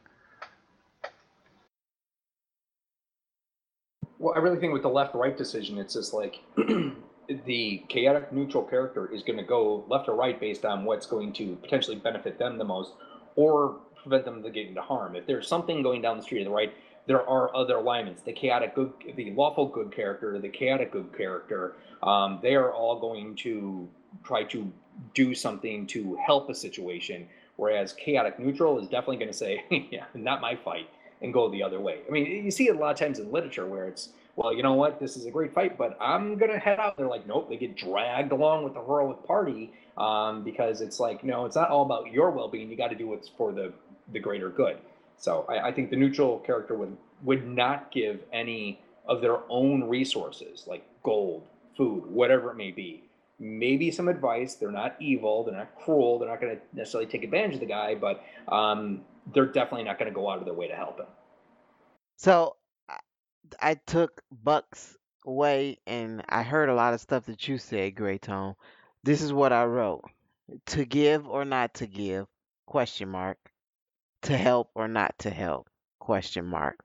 well, I really think with the left-right decision, it's just like the chaotic neutral character is going to go left or right based on what's going to potentially benefit them the most, or prevent them from getting into harm. If there's something going down the street to the right, there are other alignments. The chaotic good, the lawful good character, the chaotic good character, um, they are all going to try to do something to help a situation. Whereas chaotic neutral is definitely going to say, "Yeah, not my fight," and go the other way. I mean, you see it a lot of times in literature where it's, well, you know what, this is a great fight, but I'm gonna head out. They're like, nope, they get dragged along with the heroic party um, because it's like, no, it's not all about your well-being. You got to do what's for the the greater good. So I, I think the neutral character would would not give any of their own resources like gold, food, whatever it may be. Maybe some advice. They're not evil. They're not cruel. They're not going to necessarily take advantage of the guy, but um, they're definitely not going to go out of their way to help him. So I, I took Buck's way and I heard a lot of stuff that you said, Gray Tone. This is what I wrote. To give or not to give? Question mark. To help or not to help? Question mark.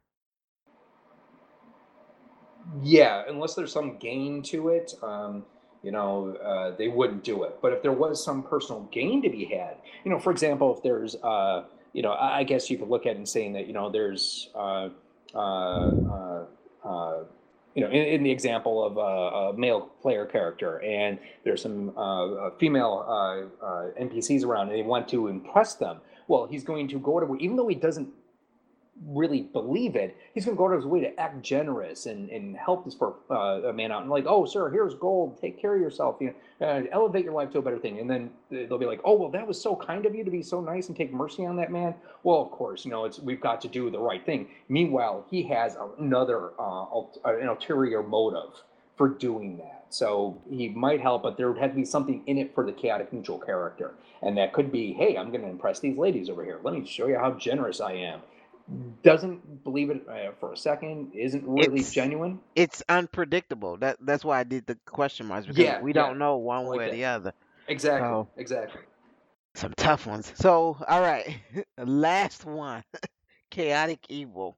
Yeah, unless there's some gain to it, um, you know, uh, they wouldn't do it. But if there was some personal gain to be had, you know, for example, if there's, uh, you know, I I guess you could look at it and saying that, you know, there's, uh, uh, uh, uh, you know, in, in the example of a, a male player character, and there's some uh, uh, female uh, uh, N P Cs around, and they want to impress them. Well, he's going to go to, even though he doesn't really believe it, he's going to go to his way to act generous and, and help this for uh, a man out and like, oh, sir, here's gold. Take care of yourself. You know, uh, elevate your life to a better thing. And then they'll be like, oh, well, that was so kind of you to be so nice and take mercy on that man. Well, of course, you know, it's we've got to do the right thing. Meanwhile, he has another uh, an ulterior motive for doing that. So he might help, but there would have to be something in it for the chaotic neutral character. And that could be, hey, I'm going to impress these ladies over here. Let me show you how generous I am. Doesn't believe it uh, for a second, isn't really It's genuine. it's unpredictable. That that's why I did the question marks because Yeah, we yeah, don't know I one like way or that. the other. Exactly, So exactly. some tough ones. So all right, last one. Chaotic evil.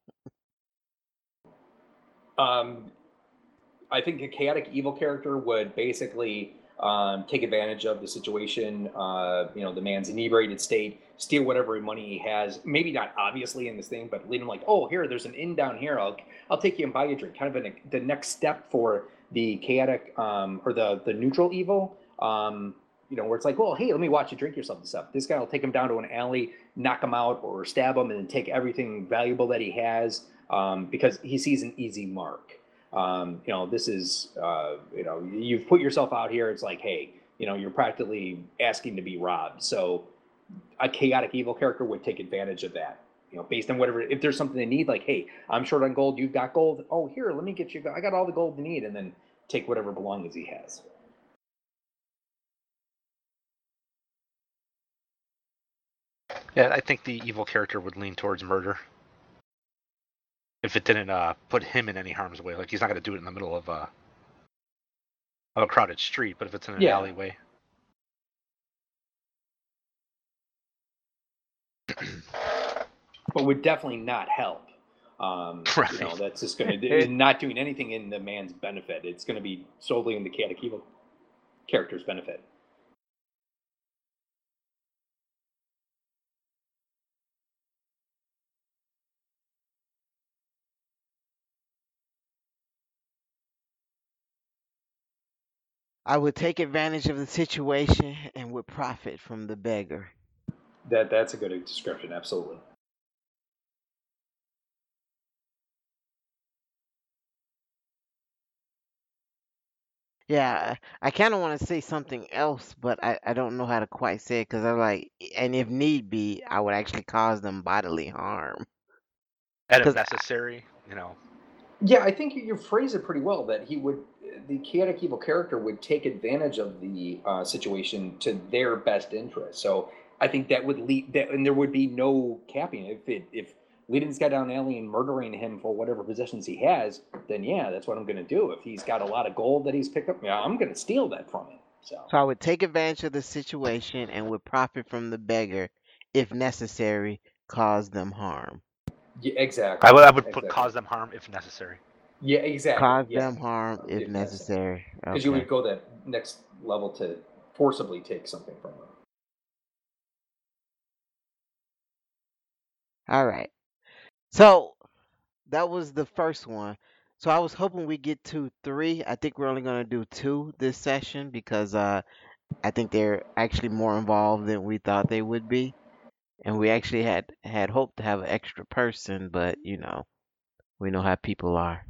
Um, I think a chaotic evil character would basically um, take advantage of the situation. Uh, you know, the man's inebriated state, steal whatever money he has. Maybe not obviously in this thing, but lead him like, oh, here, there's an inn down here. I'll I'll take you and buy you a drink. Kind of an, the next step for the chaotic um, or the the neutral evil. Um, you know, where it's like, well, hey, let me watch you drink yourself and stuff. This guy will take him down to an alley, knock him out, or stab him, and then take everything valuable that he has um, because he sees an easy mark. Um, you know, this is, uh, you know, you've put yourself out here. It's like, hey, you know, you're practically asking to be robbed. So a chaotic evil character would take advantage of that. You know, based on whatever, if there's something they need, like, hey, I'm short on gold, you've got gold. Oh, here, let me get you. I got all the gold you need, and then take whatever belongings he has. Yeah, I think the evil character would lean towards murder. If it didn't uh, put him in any harm's way, like he's not going to do it in the middle of a of a crowded street, but if it's in an Yeah. alleyway. But would definitely not help. Um, Right. You know, that's just going to not doing anything in the man's benefit. It's going to be solely in the chaotic evil character's benefit. I would take advantage of the situation and would profit from the beggar. That that's a good description, absolutely. Yeah, I, I kind of want to say something else, but I, I don't know how to quite say it because I'm like, and if need be, I would actually cause them bodily harm. And if 'Cause- necessary, you know. Yeah, I think you, you phrase it pretty well. That he would, the chaotic evil character would take advantage of the uh, situation to their best interest. So I think that would lead, that, and there would be no capping if it if leading this guy down an alley and murdering him for whatever possessions he has. Then yeah, that's what I'm going to do. If he's got a lot of gold that he's picked up, yeah, I'm going to steal that from him. So. So I would take advantage of the situation and would profit from the beggar, if necessary, cause them harm. Yeah, exactly. I would I would exactly. put cause them harm if necessary. Yeah, exactly. Cause yes. them harm if, if necessary. Because okay. you would go that next level to forcibly take something from them. All right. So that was the first one. So I was hoping we get to three. I think we're only gonna do two this session because uh, I think they're actually more involved than we thought they would be, and we actually had had hoped to have an extra person, but you know, we know how people are.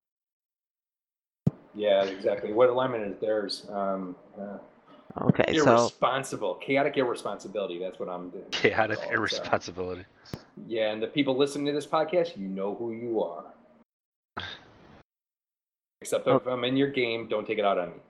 Yeah, exactly. What alignment is theirs? Um, uh, Okay, so irresponsible, chaotic irresponsibility. That's what I'm doing. Chaotic So, irresponsibility. uh, yeah, and the people listening to this podcast, you know who you are. Except if I'm in your game, don't take it out on me.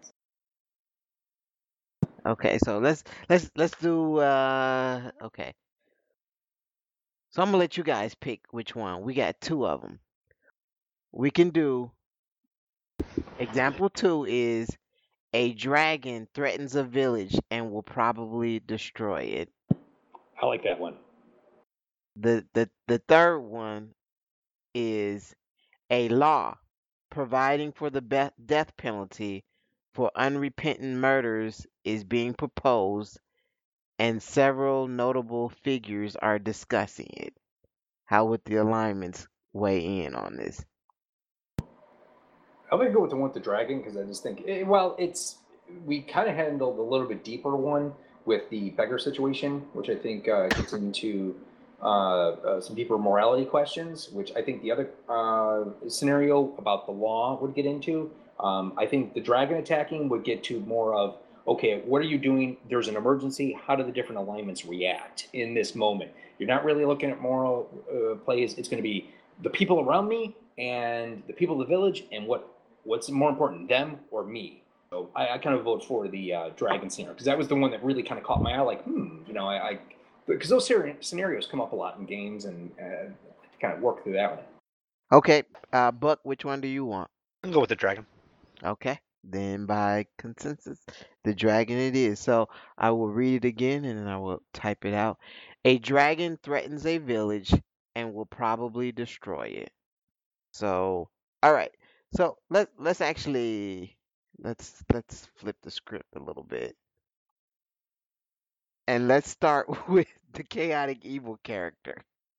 okay, so let's let's let's do uh okay. So I'm gonna let you guys pick which one. We got two of them. We can do example two is a dragon threatens a village and will probably destroy it. I like that one. The the the third one is a law providing for the be- death penalty for unrepentant murders is being proposed and several notable figures are discussing it. How would the alignments weigh in on this? I'm gonna go with the one with the dragon because I just think, eh, well, it's we kind of handled a little bit deeper one with the beggar situation, which I think uh, gets into uh, uh, some deeper morality questions, which I think the other uh, scenario about the law would get into. Um, I think the dragon attacking would get to more of, okay, what are you doing? There's an emergency. How do the different alignments react in this moment? You're not really looking at moral uh, plays. It's going to be the people around me and the people of the village, and what what's more important, them or me? So I, I kind of vote for the uh, dragon scenario because that was the one that really kind of caught my eye. Like, hmm, you know, I because those scenarios come up a lot in games, and uh, kind of work through that one. Okay, uh, Buck, which one do you want? I'll go with the dragon. Okay, then by consensus, the dragon it is. So I will read it again and then I will type it out. A dragon threatens a village and will probably destroy it. So, all right. So let let's actually let's let's flip the script a little bit. And let's start with the chaotic evil character.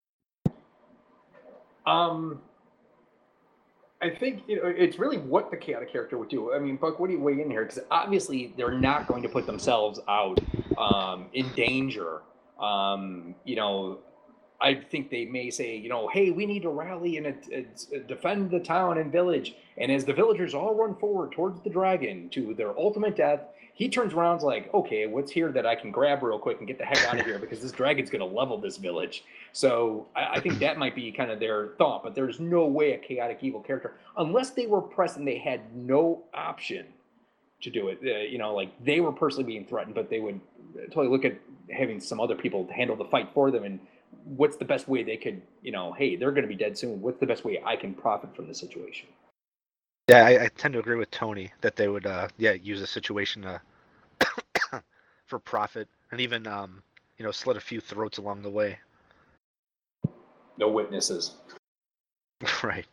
Um, I think you know it's really what the chaotic character would do. I mean, Buck, what do you weigh in here? Because obviously they're not going to put themselves out um, in danger. Um, you know, I think they may say, you know, hey, we need to rally and uh, uh, defend the town and village. And as the villagers all run forward towards the dragon to their ultimate death, he turns around and's like, okay, what's here that I can grab real quick and get the heck out of here because this dragon's going to level this village. So I, I think that might be kind of their thought, but there's no way a chaotic evil character, unless they were pressed and they had no option to do it. Uh, you know, like they were personally being threatened, but they would totally look at having some other people handle the fight for them. And what's the best way they could, you know, hey, they're going to be dead soon. What's the best way I can profit from the situation? Yeah, I, I tend to agree with Tony that they would, uh, yeah, use a situation uh, for profit and even, um, you know, slit a few throats along the way. No witnesses. Right.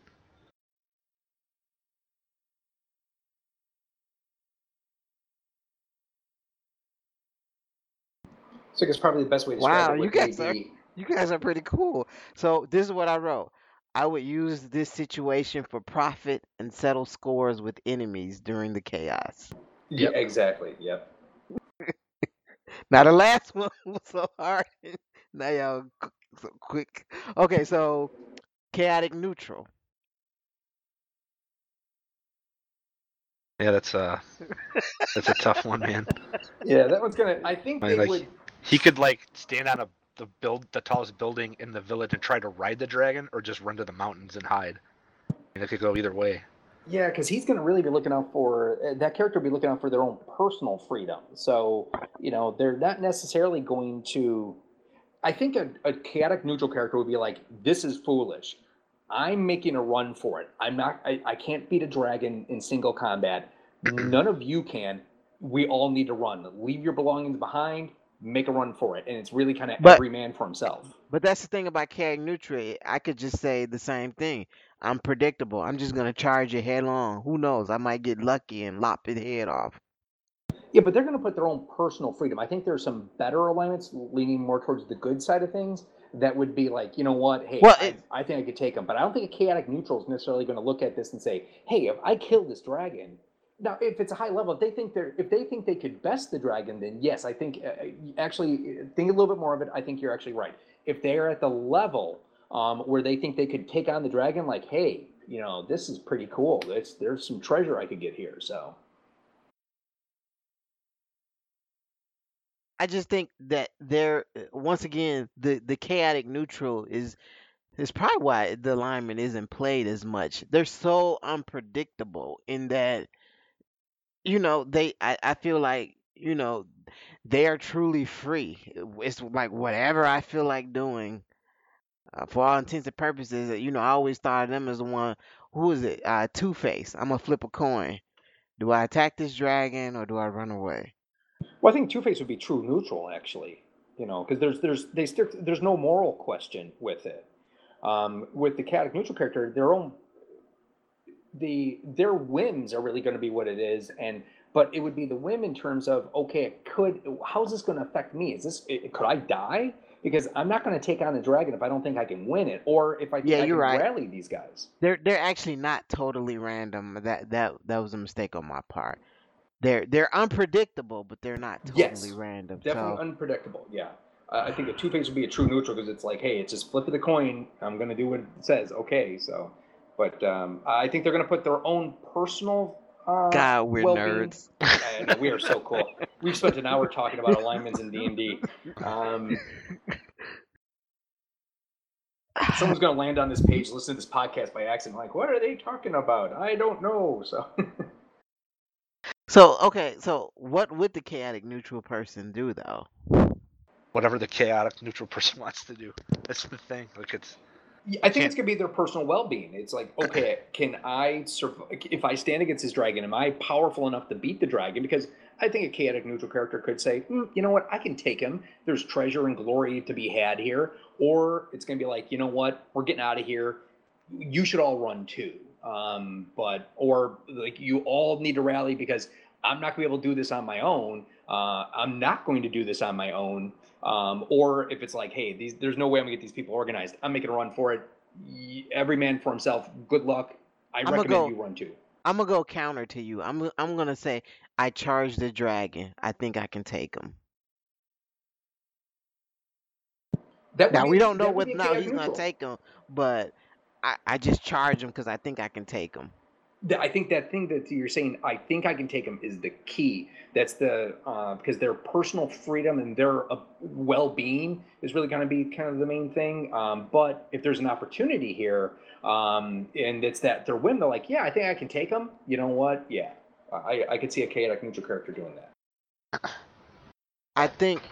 So I guess probably the best way to describe Wow, it you would guys be are the, you guys are pretty cool. So this is what I wrote. I would use this situation for profit and settle scores with enemies during the chaos. yeah, Yep. exactly. Yep. Now the last one was so hard. Now y'all qu- so quick. Okay, so chaotic neutral. Yeah, that's uh that's a tough one, man. Yeah, that one's gonna. I think I they mean, like would. he could like stand on a the build the tallest building in the village and try to ride the dragon, or just run to the mountains and hide. I mean, it could go either way. Yeah, because he's going to really be looking out for uh, that character. Will be looking out for their own personal freedom. So you know, they're not necessarily going to. I think a, a chaotic neutral character would be like, "This is foolish. I'm making a run for it. I'm not. I, I can't beat a dragon in single combat. None of you can. We all need to run. Leave your belongings behind. Make a run for it." And it's really kind of But every man for himself. but that's the thing about chaotic neutral. I could just say the same thing. I'm predictable. I'm just gonna charge it headlong. Who knows? I might get lucky and lop its head off. Yeah, but they're going to put their own personal freedom. I think there's some better alignments leaning more towards the good side of things that would be like, you know what, hey, Well, I, it, I think I could take them. But I don't think a chaotic neutral is necessarily going to look at this and say, hey, if I kill this dragon, now if it's a high level, if they think they're if they think they could best the dragon, then yes, I think uh, actually think a little bit more of it. I think you're actually right. If they are at the level um, where they think they could take on the dragon, like, hey, you know, this is pretty cool. It's, there's some treasure I could get here. So. I just think that there, once again, the the chaotic neutral is is probably why the alignment isn't played as much. They're so unpredictable in that, you know, they I, I feel like, you know, they are truly free. It's like whatever I feel like doing, uh, for all intents and purposes. You know, I always thought of them as the one. Who is it? Uh, Two Face. I'm gonna flip a coin. Do I attack this dragon or do I run away? Well, I think Two Face would be true neutral, actually. You know, because there's there's they still there's no moral question with it. Um, with the chaotic neutral character, their own the their whims are really going to be what it is, and but it would be the whim in terms of okay, it could how's this going to affect me? Is this it, could I die? Because I'm not going to take on the dragon if I don't think I can win it, or if I think Yeah, I you're can right. rally these guys. They're they're actually not totally random. That that that was a mistake on my part. They're they're unpredictable, but they're not totally Yes, random. definitely So unpredictable. Yeah. Uh, I think a Two Face would be a true neutral because it's like, hey, it's just flip of the coin. I'm going to do what it says. Okay. So, but um, I think they're going to put their own personal uh, God, we're well being. nerds. I know, we are so cool. We've spent an hour talking about alignments in D and D. Um, someone's going to land on this page, listen to this podcast by accident, like, what are they talking about? I don't know. So. So okay, so what would the chaotic neutral person do though? Whatever the chaotic neutral person wants to do. That's the thing. Like it's. I think it's going to be their personal well-being. It's like, okay, can I survive? If I stand against this dragon, am I powerful enough to beat the dragon? Because I think a chaotic neutral character could say, hmm, you know what, I can take him. There's treasure and glory to be had here. Or it's going to be like, you know what, we're getting out of here. You should all run too. Um, but or like you all need to rally because I'm not going to be able to do this on my own. Uh, I'm not going to do this on my own. Um, or if it's like, hey, these, there's no way I'm gonna get these people organized. I'm making a run for it. Every man for himself. Good luck. I I'm gonna recommend go. you run too. I'm gonna go counter to you. I'm I'm gonna say I charge the dragon. I think I can take him. That would Now be we don't know that would what be a now chaotic he's gonna neutral. take him, but I I just charge him because I think I can take him. I think that thing that you're saying, I think I can take them, is the key. That's the uh, because their personal freedom and their uh, well-being is really going to be kind of the main thing. Um, but if there's an opportunity here, um, and it's that their whim, they're like, yeah, I think I can take them. You know what? Yeah, I, I could see a chaotic neutral character doing that. I think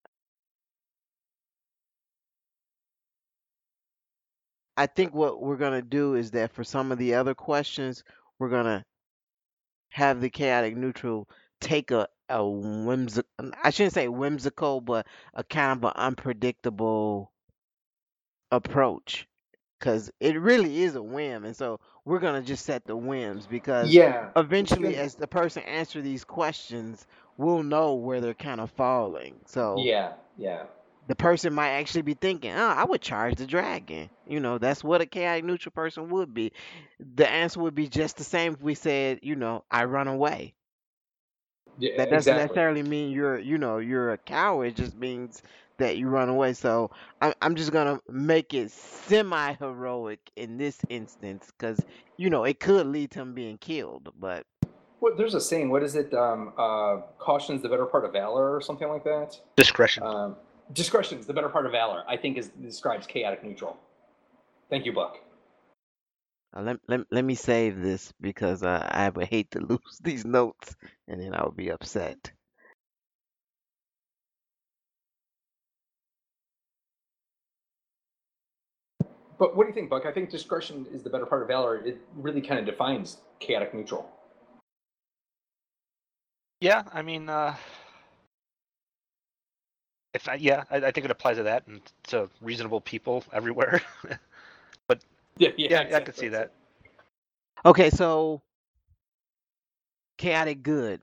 I think what we're gonna do is that for some of the other questions, we're gonna have the chaotic neutral take a a whimsical, I shouldn't say whimsical, but a kind of an unpredictable approach, because it really is a whim, and so we're gonna just set the whims because Yeah, it's eventually, good. as the person answer these questions, we'll know where they're kind of falling. So Yeah, yeah. the person might actually be thinking, "Oh, I would charge the dragon." You know, that's what a chaotic neutral person would be. The answer would be just the same if we said, you know, I run away. Yeah, That doesn't exactly. necessarily mean you're, you know, you're a coward. It just means that you run away. So I'm, I'm just gonna make it semi-heroic in this instance, because you know it could lead to him being killed. But Well, there's a saying. What is it? Um, uh, caution's the better part of valor, or something like that. Discretion. Um, discretion is the better part of valor. I think is describes chaotic neutral. Thank you, Buck. uh, let, let, let me save this because uh, I would hate to lose these notes, and then I would be upset. But what do you think, Buck? I think discretion is the better part of valor. It really kind of defines chaotic neutral. Yeah, I mean, uh, if I, yeah, I, I think it applies to that and to reasonable people everywhere. But Yeah, yeah, yeah, I could exactly. see that. Okay, so chaotic good.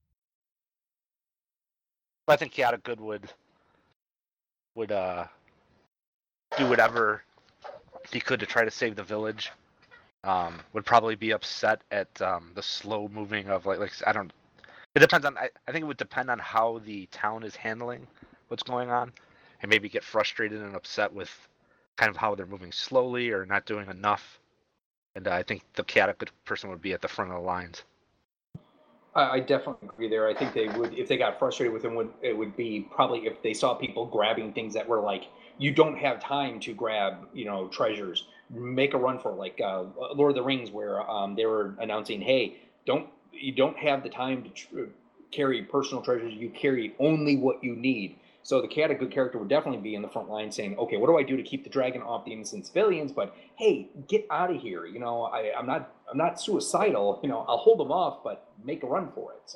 But I think chaotic good would would uh do whatever he could to try to save the village. Um, would probably be upset at um, the slow moving of like like I don't. It depends on. I, I think it would depend on how the town is handling what's going on, and maybe get frustrated and upset with kind of how they're moving slowly or not doing enough. And uh, I think the chaotic good person would be at the front of the lines. I, I definitely agree there. I think they would, if they got frustrated with him, would it would be probably if they saw people grabbing things that were like, you don't have time to grab, you know, treasures. Make a run for it, like uh, Lord of the Rings, where um, they were announcing, hey, don't you don't have the time to tr- carry personal treasures. You carry only what you need. So the chaotic good character would definitely be in the front line saying, okay, what do I do to keep the dragon off the innocent civilians? But hey, get out of here. You know, I, I'm not I'm not suicidal. You know, I'll hold them off, but make a run for it. So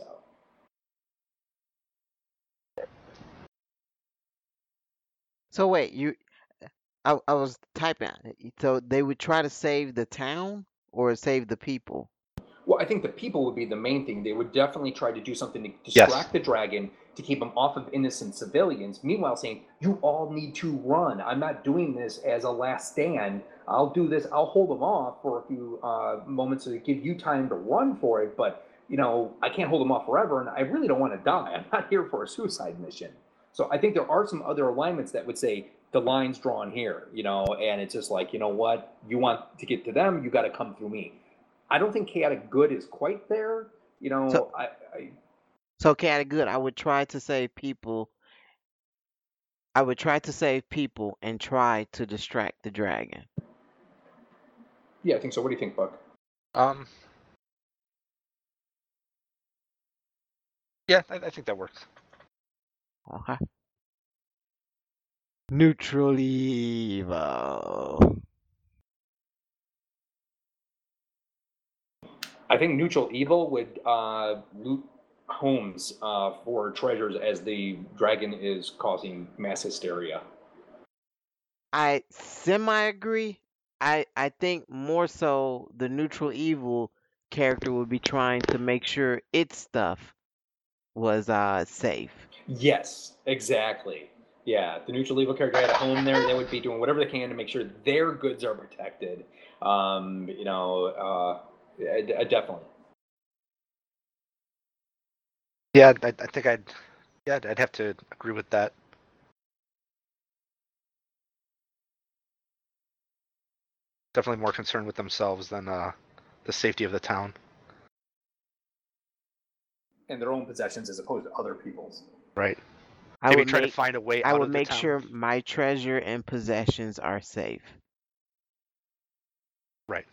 So wait, you I, I was typing. So they would try to save the town or save the people? well, I think the people would be the main thing. They would definitely try to do something to Yes. distract the dragon to keep him off of innocent civilians. Meanwhile, saying, you all need to run. I'm not doing this as a last stand. I'll do this. I'll hold them off for a few uh, moments to give you time to run for it. But, you know, I can't hold them off forever. And I really don't want to die. I'm not here for a suicide mission. So I think there are some other alignments that would say the line's drawn here, you know, and it's just like, you know what? You want to get to them, you got to come through me. I don't think chaotic good is quite there. You So know, I, I so chaotic good. I would try to save people. I would try to save people and try to distract the dragon. yeah, I think so. What do you think, Buck? Um. Yeah, I, I think that works. Okay. Neutral evil. I think neutral evil would uh, loot homes uh, for treasures as the dragon is causing mass hysteria. I semi agree. I I think more so the neutral evil character would be trying to make sure its stuff was uh safe. Yes, exactly. Yeah, the neutral evil character had a home there. They would be doing whatever they can to make sure their goods are protected. Um, you know, uh, definitely. Yeah, I, I think I'd. Yeah, I'd have to agree with that. Definitely more concerned with themselves than uh, the safety of the town. And their own possessions as opposed to other people's. Right. I Maybe would try make to find a way I out would of the make town. sure my treasure and possessions are safe. Right.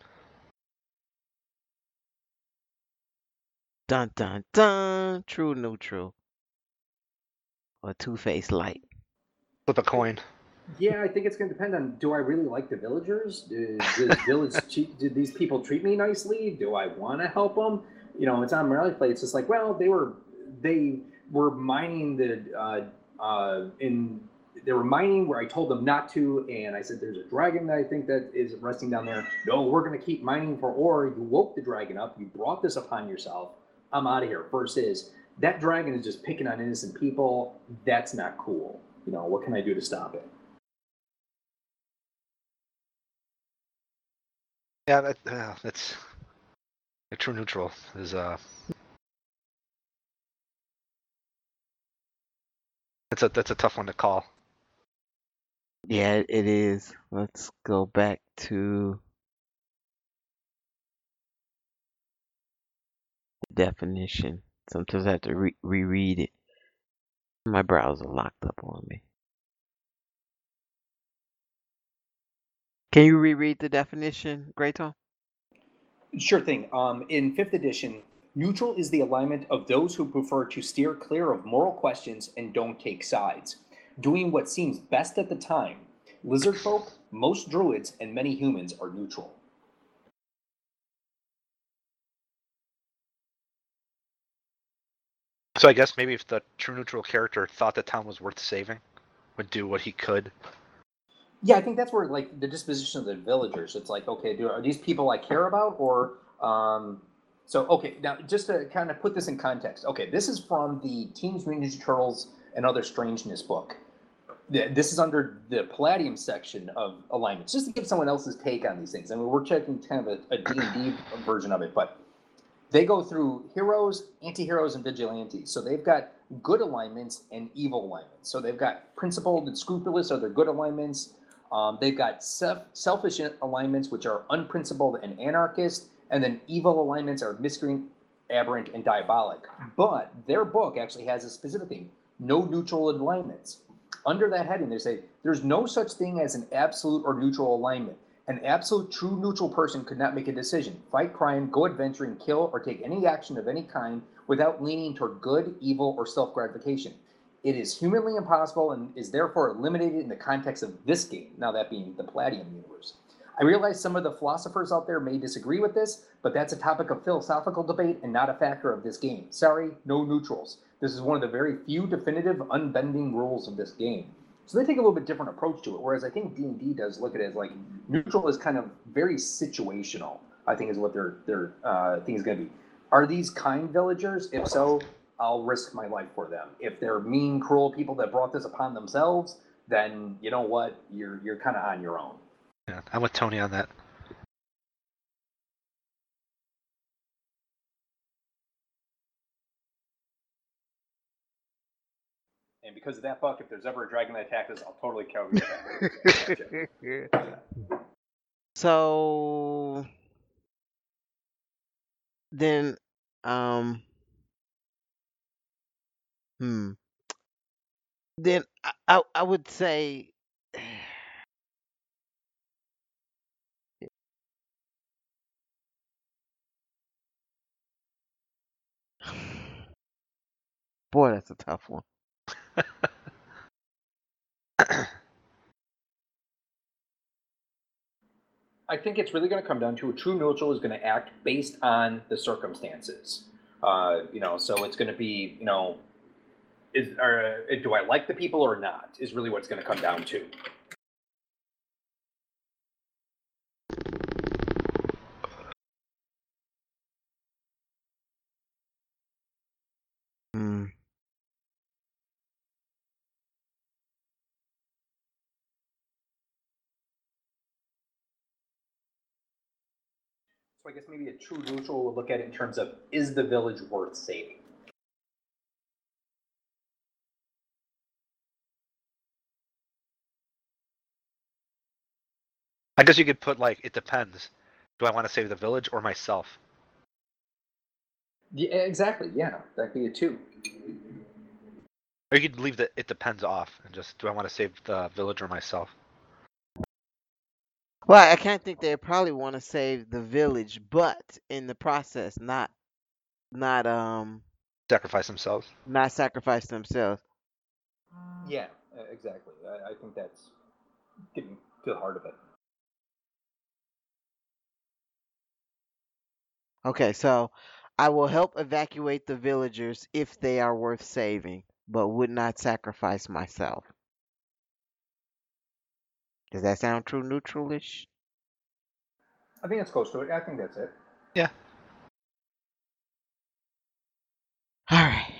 Dun dun dun. True neutral. Or two-faced light. Flip a coin. Yeah, I think it's going to depend on, do I really like the villagers? Do, does village che- did these people treat me nicely? Do I want to help them? You know, it's on my plate. It's just like, well, they were they were mining the uh, uh, in they were mining where I told them not to, and I said there's a dragon that I think that is resting down there. No, we're going to keep mining for ore. You woke the dragon up. You brought this upon yourself. I'm out of here. Versus that dragon is just picking on innocent people. That's not cool. You know, what can I do to stop it? Yeah, that, uh, that's a true neutral is uh. That's a that's a tough one to call. Yeah, it is. Let's go back to the definition. Sometimes I have to re- reread it. My browser locked up on me. Can you reread the definition, Grayton? Sure thing. Um, in fifth edition, neutral is the alignment of those who prefer to steer clear of moral questions and don't take sides, doing what seems best at the time. Lizard folk, most druids, and many humans are neutral. So I guess maybe if the true neutral character thought the town was worth saving, would do what he could. Yeah, I think that's where like the disposition of the villagers. It's like, okay, do, are these people I care about, or um, so? Okay, now just to kind of put this in context. Okay, this is from the Teenage Mutant Ninja Turtles and Other Strangeness book. This is under the Palladium section of alignments, just to give someone else's take on these things. I mean, we're checking kind of a, a D and D version of it, but they go through heroes, anti-heroes, and vigilantes. So they've got good alignments and evil alignments. So they've got principled and scrupulous are their good alignments. Um, they've got self, selfish alignments, which are unprincipled and anarchist. And then evil alignments are miscreant, aberrant, and diabolic. But their book actually has a specific thing, no neutral alignments. Under that heading, they say there's no such thing as an absolute or neutral alignment. An absolute true neutral person could not make a decision, fight crime, go adventuring, kill, or take any action of any kind without leaning toward good, evil, or self-gratification. It is humanly impossible and is therefore eliminated in the context of this game, now that being the Palladium universe. I realize some of the philosophers out there may disagree with this, but that's a topic of philosophical debate and not a factor of this game. Sorry, no neutrals. This is one of the very few definitive, unbending rules of this game. So they take a little bit different approach to it, whereas I think D and D does look at it as like neutral is kind of very situational. I think is what their their uh, thing is going to be. Are these kind villagers? If so, I'll risk my life for them. If they're mean, cruel people that brought this upon themselves, then you know what, you're you're kind of on your own. Yeah, I'm with Tony on that. And because of that, Buck, if there's ever a dragon that attacks us, I'll totally cover that. So then, um, hmm. Then I, I, I would say, boy, that's a tough one. I think it's really going to come down to a true neutral is going to act based on the circumstances. Uh, you know, so it's going to be, you know, is or, uh, do I like the people or not? Is really what it's going to come down to. Hmm. So I guess maybe a true neutral will look at it in terms of, is the village worth saving? I guess you could put like it depends. Do I want to save the village or myself? Yeah, exactly. Yeah, that could be it too. Or you could leave the it depends off and just do I want to save the village or myself? Well, I can't think they probably want to save the village, but in the process, not not um Sacrifice themselves. not sacrifice themselves. Yeah, uh, exactly. I, I think that's getting to the heart of it. Okay, so I will help evacuate the villagers if they are worth saving, but would not sacrifice myself. Does that sound true neutralish? I think it's close to it. I think that's it. Yeah. All right.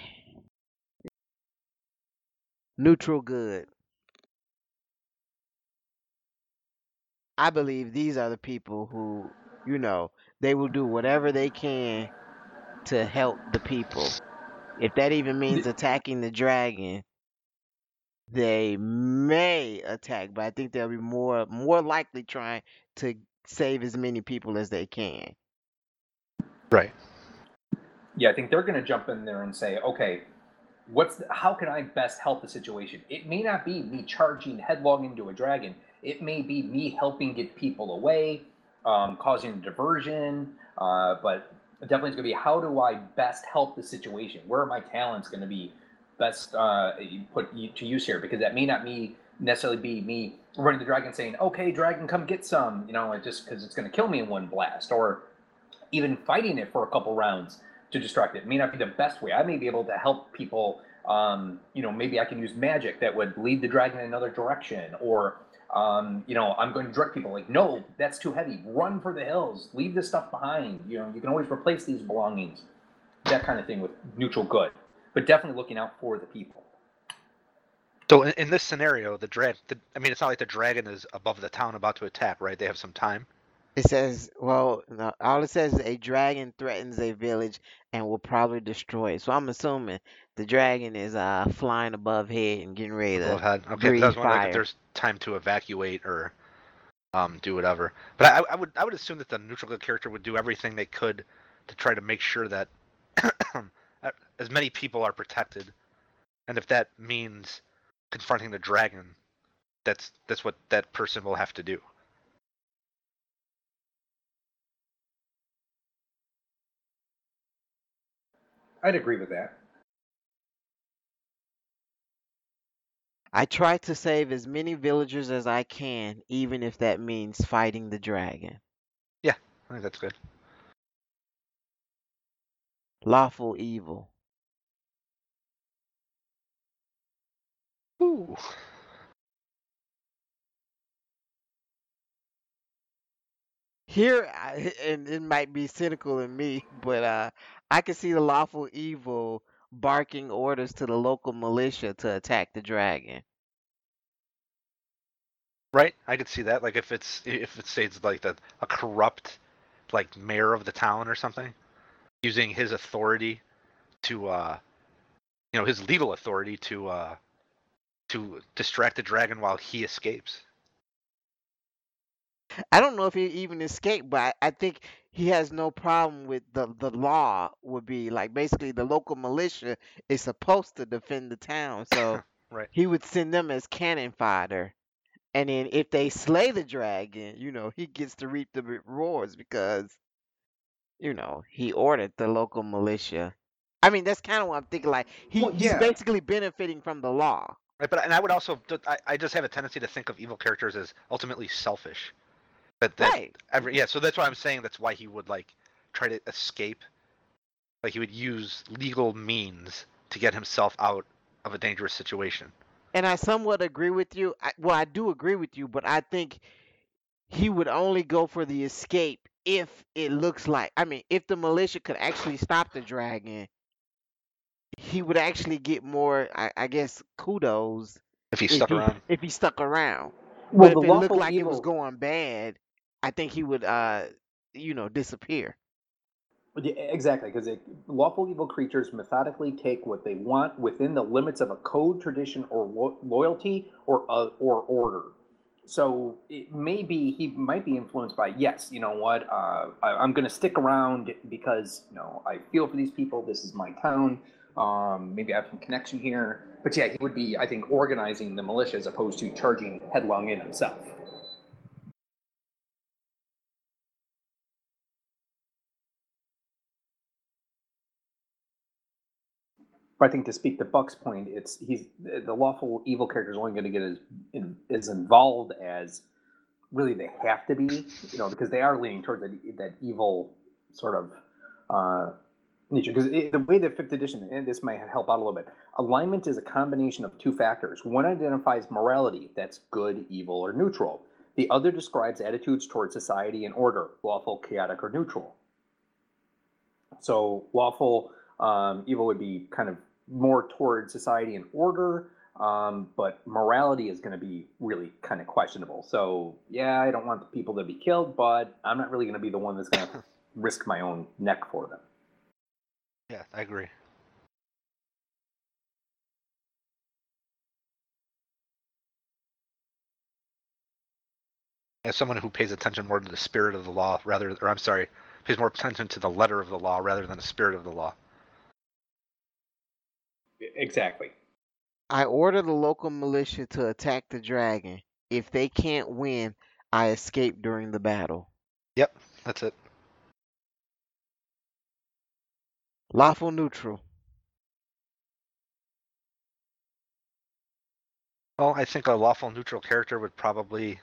Neutral good. I believe these are the people who, you know, they will do whatever they can to help the people. If that even means attacking the dragon, they may attack, but I think they'll be more more likely trying to save as many people as they can. Right. Yeah, I think they're going to jump in there and say, okay, what's the, how can I best help the situation? It may not be me charging headlong into a dragon. It may be me helping get people away, um, causing a diversion. Uh, but definitely it's going to be how do I best help the situation? Where are my talents going to be best uh, put to use here? Because that may not me necessarily be me running the dragon saying, okay, dragon, come get some. You know, it just because it's going to kill me in one blast, or even fighting it for a couple rounds to distract it. It may not be the best way. I may be able to help people. Um, you know, maybe I can use magic that would lead the dragon in another direction, or um, you know, I'm going to direct people like, no, that's too heavy. Run for the hills. Leave this stuff behind. You know, you can always replace these belongings. That kind of thing with neutral good, but definitely looking out for the people. So in, in this scenario, the drag, the, I mean, it's not like the dragon is above the town about to attack, right? They have some time. It says, well, no, all it says is a dragon threatens a village and will probably destroy it. So I'm assuming the dragon is uh flying above head and getting ready Go to ahead. Okay, because I breathe was wondering like, if fire. there's time to evacuate or um, do whatever. But I, I would I would assume that the neutral good character would do everything they could to try to make sure that as many people are protected, and if that means confronting the dragon, that's that's what that person will have to do. I'd agree with that. I try to save as many villagers as I can, even if that means fighting the dragon. Yeah, I think that's good. Lawful evil. Ooh. Here, I, and it might be cynical in me, but uh, I can see the lawful evil barking orders to the local militia to attack the dragon. Right, I could see that. Like if it's if it states like the a corrupt like mayor of the town or something, using his authority to uh you know his legal authority to uh to distract the dragon while he escapes. I don't know if he even escaped, but I, I think he has no problem with the the law would be like basically the local militia is supposed to defend the town, so Right. he would send them as cannon fodder. And then if they slay the dragon, you know, he gets to reap the rewards because, you know, he ordered the local militia. I mean, that's kind of what I'm thinking. Like he, Well, he's yeah. basically benefiting from the law. Right, but and I would also I, I just have a tendency to think of evil characters as ultimately selfish. That that Right. every yeah, so that's why I'm saying that's why he would like try to escape. Like he would use legal means to get himself out of a dangerous situation. And I somewhat agree with you. I, well, I do agree with you, but I think he would only go for the escape if it looks like, I mean, if the militia could actually stop the dragon, he would actually get more, I, I guess, kudos If he if stuck he around. if he stuck around. Well, But the if it looked lawful like it was evil. going bad, I think he would, uh, you know, disappear. Yeah, exactly, because lawful evil creatures methodically take what they want within the limits of a code, tradition, or lo- loyalty, or uh, or order. so it maybe he might be influenced by, yes, you know what, uh, I, I'm going to stick around because, you know, I feel for these people. This is my town. Um, maybe I have some connection here. But yeah, he would be, I think, organizing the militia as opposed to charging headlong in himself. But I think to speak to Buck's point, it's he's the lawful evil character is only going to get as in, as involved as really they have to be, you know, because they are leaning towards that, that evil sort of uh, nature. Because the way that fifth edition, and this might help out a little bit, alignment is a combination of two factors. One identifies morality, that's good, evil, or neutral. The other describes attitudes towards society and order, lawful, chaotic, or neutral. So lawful um, evil would be kind of more towards society and order, um, but morality is going to be really kind of questionable. So yeah, I don't want the people to be killed, but I'm not really going to be the one that's going to risk my own neck for them. Yeah, I agree. As someone who pays attention more to the spirit of the law rather, or I'm sorry, pays more attention to the letter of the law rather than the spirit of the law. Exactly. I order the local militia to attack the dragon. If they can't win, I escape during the battle. Yep, that's it. Lawful neutral. Well, I think a lawful neutral character would probably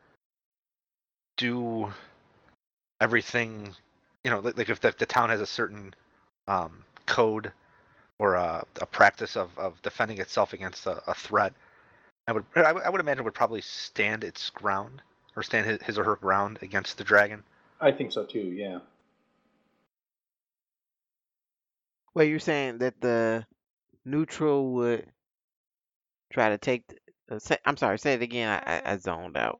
do everything, you know, like, like if the, the town has a certain um, code or a, a practice of, of defending itself against a, a threat, I would I, would- I would imagine would probably stand its ground or stand his, his or her ground against the dragon. I think so too, yeah. Well, you're saying that the neutral would try to take. The, uh, say, I'm sorry. Say it again. I, I, I zoned out.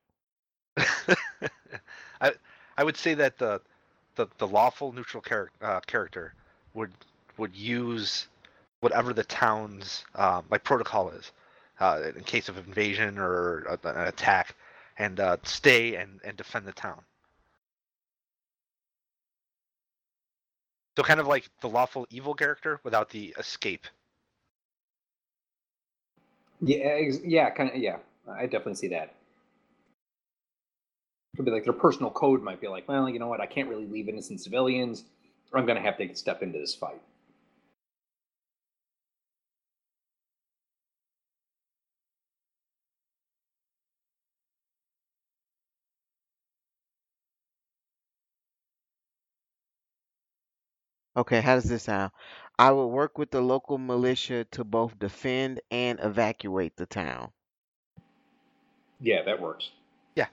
I I would say that the the, the lawful neutral char- uh, character would would use whatever the town's um, like protocol is uh, in case of invasion or a, an attack, and uh, stay and, and defend the town. So kind of like the lawful evil character without the escape. Yeah, yeah, kind of, yeah. I definitely see that. Could be like their personal code might be like, well, you know what, I can't really leave innocent civilians, or I'm going to have to step into this fight. Okay, how does this sound? I will work with the local militia to both defend and evacuate the town. Yeah, that works. Yeah.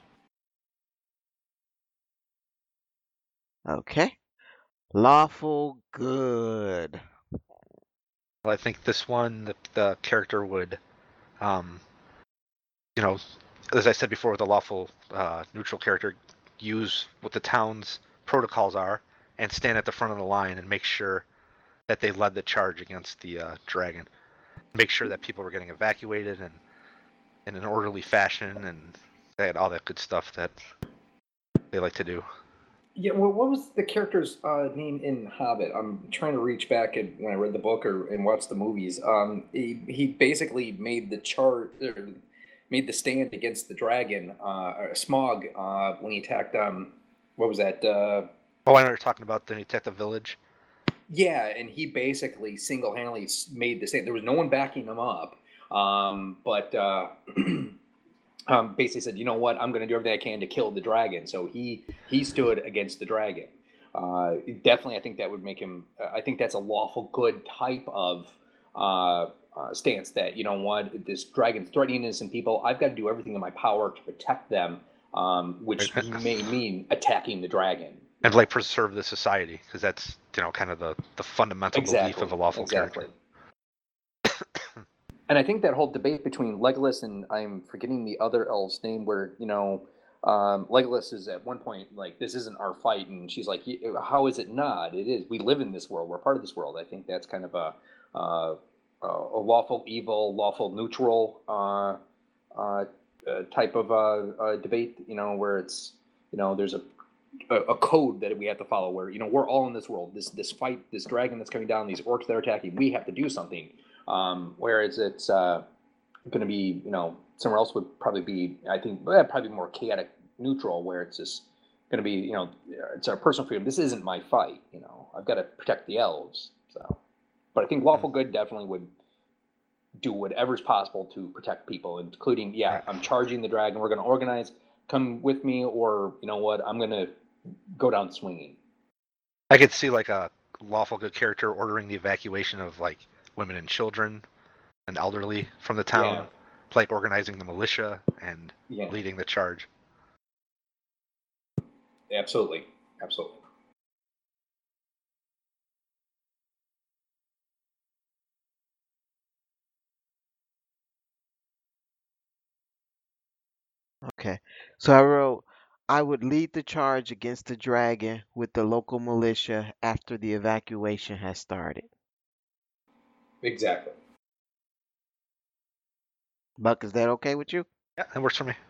Okay. Lawful good. Well, I think this one, the, the character would, um, you know, as I said before, with the lawful uh, neutral character, use what the town's protocols are and stand at the front of the line and make sure that they led the charge against the uh, dragon. Make sure that people were getting evacuated and in an orderly fashion, and they had all that good stuff that they like to do. Yeah, well, what was the character's uh, name in Hobbit? I'm trying to reach back and when I read the book or and watched the movies. Um, he he basically made the chart, er, made the stand against the dragon, uh, or Smog, uh, when he attacked. Um, what was that? Uh, Oh, I know you're talking about the Detective Village. yeah, and he basically single-handedly s- made the stand. There was no one backing him up, um, but uh, um, basically said, "You know what? I'm going to do everything I can to kill the dragon." So he he stood against the dragon. Uh, definitely, I think that would make him. Uh, I think that's a lawful good type of uh, uh, stance. That, you know what, this dragon's threatening innocent people. I've got to do everything in my power to protect them, um, which may mean attacking the dragon. And like preserve the society, because that's, you know, kind of the, the fundamental Exactly. belief of a lawful exactly. character. And I think that whole debate between Legolas and, I'm forgetting the other elf's name, where, you know, um, Legolas is at one point like, this isn't our fight, and she's like, how is it not? It is. We live in this world. We're part of this world. I think that's kind of a uh, a lawful evil, lawful neutral uh, uh, uh, type of uh, uh, debate, you know, where it's, you know, there's a, a a code that we have to follow. Where, you know, we're all in this world. This this fight, this dragon that's coming down, these orcs that are attacking. We have to do something. Um, whereas it's uh, going to be, you know, somewhere else would probably be, I think, eh, probably more chaotic neutral, where it's just going to be, you know, it's our personal freedom. This isn't my fight. You know, I've got to protect the elves. So, but I think lawful good definitely would do whatever's possible to protect people, including, yeah, Right. I'm charging the dragon. We're going to organize. Come with me, or you know what? I'm going to go down swinging. I could see like a lawful good character ordering the evacuation of like women and children and elderly from the town, Yeah. like organizing the militia and Yeah, leading the charge. absolutely, absolutely. Okay. So I wrote, I would lead the charge against the dragon with the local militia after the evacuation has started. Exactly. Buck, is that okay with you? Yeah, that works for me.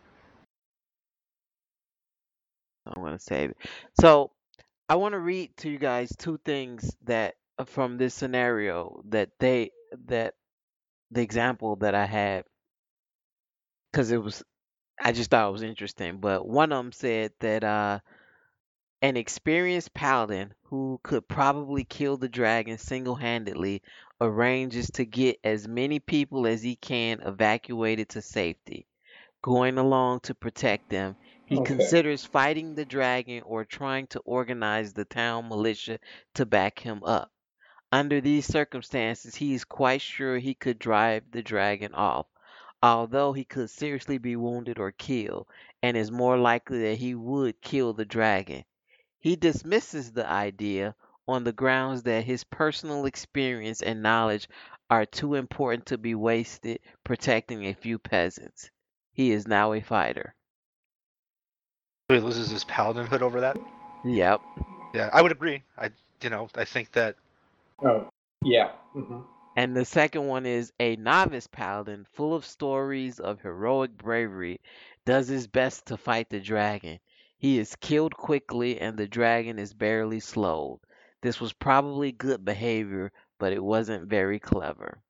I'm gonna save it. So I want to read to you guys two things that uh, from this scenario that they that the example that I had because it was I just thought it was interesting. But one of them said that uh, an experienced paladin who could probably kill the dragon single-handedly arranges to get as many people as he can evacuated to safety. Going along to protect them, he Okay. considers fighting the dragon or trying to organize the town militia to back him up. Under these circumstances, he is quite sure he could drive the dragon off, although he could seriously be wounded or killed, and is more likely that he would kill the dragon. He dismisses the idea on the grounds that his personal experience and knowledge are too important to be wasted protecting a few peasants. He is now a fighter. So he loses his paladinhood over that. Yep. Yeah, I would agree. I, you know, I think that Oh, yeah. Mm-hmm. And the second one is a novice paladin full of stories of heroic bravery does his best to fight the dragon. He is killed quickly and the dragon is barely slowed. This was probably good behavior, but it wasn't very clever.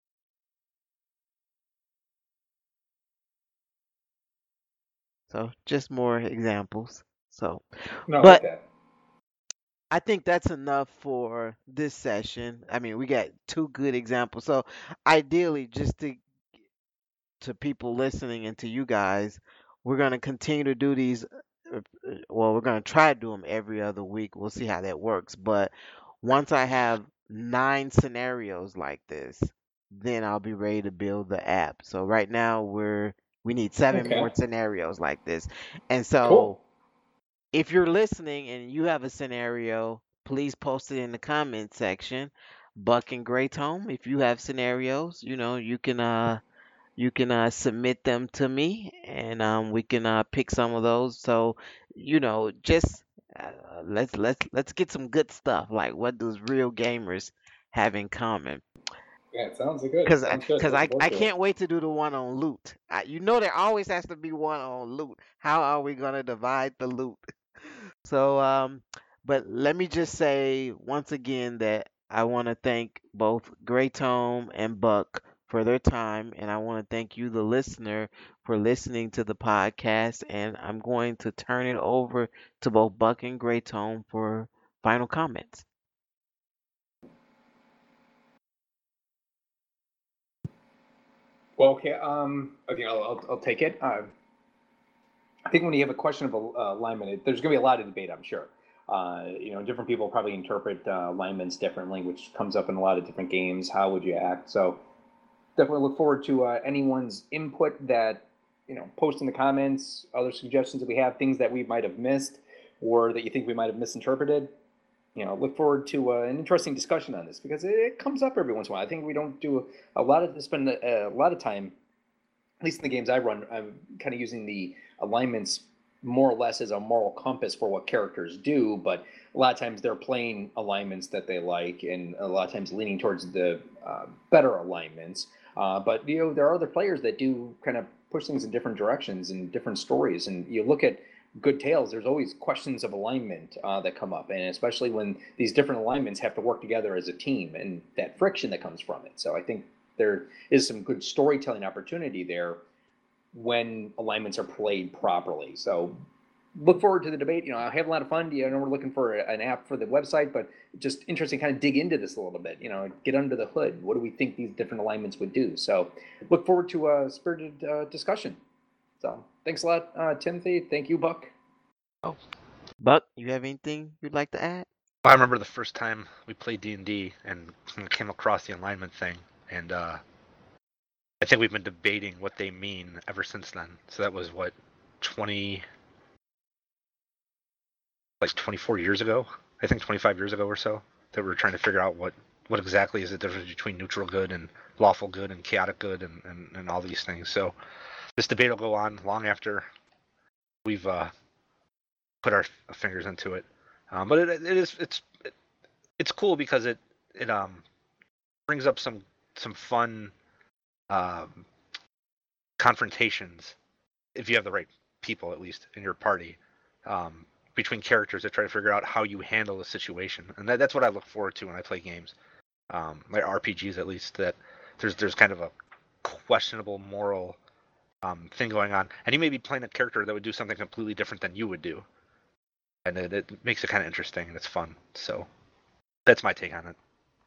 So, just more examples. So, No, I like but that. I think that's enough for this session. I mean, we got two good examples. So, ideally, just to to people listening and to you guys, we're going to continue to do these. uh, uh, Well, we're going to try to do them every other week. We'll see how that works. But once I have nine scenarios like this, then I'll be ready to build the app. So right now we're we need seven Okay. more scenarios like this. And so Cool. if you're listening and you have a scenario, please post it in the comment section. Buck and Great Tome, if you have scenarios, you know, you can uh you can uh, submit them to me, and um, we can uh, pick some of those. So, you know, just uh, let's let's let's get some good stuff. Like, what does real gamers have in common? Yeah, it sounds good. Cause, Sounds good. cause Looking I, forward I to it. can't wait to do the one on loot. I, you know, there always has to be one on loot. How are we gonna divide the loot? So, um, but let me just say once again that I want to thank both Great Tome and Buck for their time, and I want to thank you, the listener, for listening to the podcast. And I'm going to turn it over to both Buck and Great Tome for final comments. Well, okay. Um, okay, I'll, I'll, I'll take it. Uh, I think when you have a question of uh, alignment, it, there's going to be a lot of debate, I'm sure. Uh, you know, different people probably interpret uh, alignments differently, which comes up in a lot of different games. How would you act? So definitely look forward to uh, anyone's input that, you know, post in the comments, other suggestions that we have, things that we might have missed or that you think we might have misinterpreted. You know, look forward to uh, an interesting discussion on this because it, it comes up every once in a while. I think we don't do a lot of spend a, a lot of time, at least in the games I run. I'm kind of using the alignments more or less as a moral compass for what characters do, but a lot of times they're playing alignments that they like, and a lot of times leaning towards the uh, better alignments. Uh, but you know, there are other players that do kind of push things in different directions and different stories. And you look at good tales, there's always questions of alignment uh, that come up, and especially when these different alignments have to work together as a team, and that friction that comes from it. So I think there is some good storytelling opportunity there when alignments are played properly. So look forward to the debate. You know, I have a lot of fun. You know, we're looking for an app for the website, but just interesting kind of dig into this a little bit, you know, get under the hood. What do we think these different alignments would do? So look forward to a spirited uh, discussion. So thanks a lot, uh, Timothy. Thank you, Buck. Oh, Buck, you have anything you'd like to add? I remember the first time we played D and D and came across the alignment thing, and uh, I think we've been debating what they mean ever since then. So that was what, twenty, like twenty-four years ago? I think twenty-five years ago or so, that we were trying to figure out what, what exactly is the difference between neutral good and lawful good and chaotic good and, and, and all these things. So this debate will go on long after we've uh, put our fingers into it. Um, but it, it is it's it, it's cool because it it um brings up some some fun um, confrontations if you have the right people, at least in your party, um, between characters that try to figure out how you handle a situation, and that, that's what I look forward to when I play games, um, like R P Gs at least. That there's there's kind of a questionable moral um, thing going on, and you may be playing a character that would do something completely different than you would do, and it, it makes it kind of interesting and it's fun. So that's my take on it.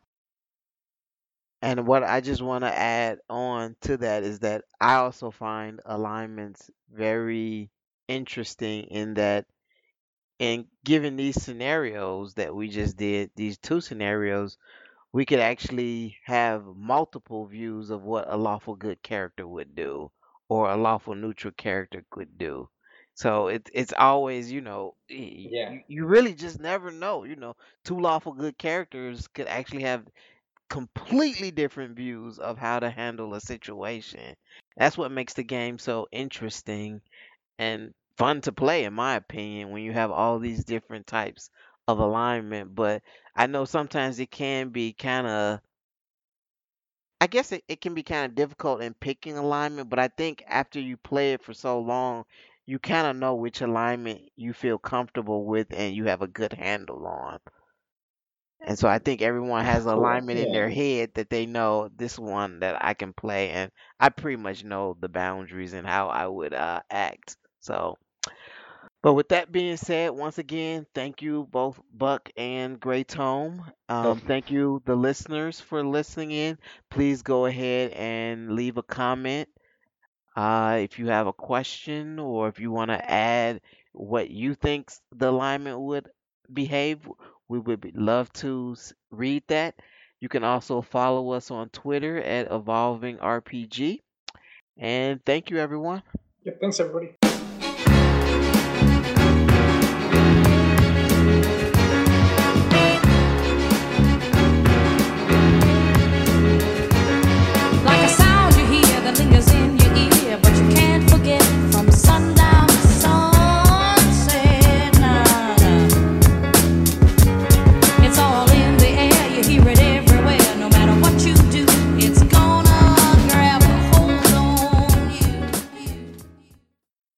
And what I just want to add on to that is that I also find alignments very interesting in that, in given these scenarios that we just did, these two scenarios, we could actually have multiple views of what a lawful good character would do or a lawful neutral character could do. So it, it's always, you know, y- Yeah. you, you really just never know. You know, two lawful good characters could actually have completely different views of how to handle a situation. That's what makes the game so interesting and fun to play, in my opinion, when you have all these different types of alignment. But I know sometimes it can be kind of, I guess it, it can be kind of difficult in picking alignment, but I think after you play it for so long, you kind of know which alignment you feel comfortable with and you have a good handle on. And so I think everyone has Cool. alignment in Yeah. their head that they know this one that I can play, and I pretty much know the boundaries and how I would uh, act. So, but with that being said, once again, thank you both Buck and Great Tome. Um, thank you the listeners for listening in. Please go ahead and leave a comment uh, if you have a question or if you want to add what you think the alignment would behave, we would be- love to s- read that. You can also follow us on Twitter at Evolving R P G. And thank you, everyone. Yep. Thanks, everybody.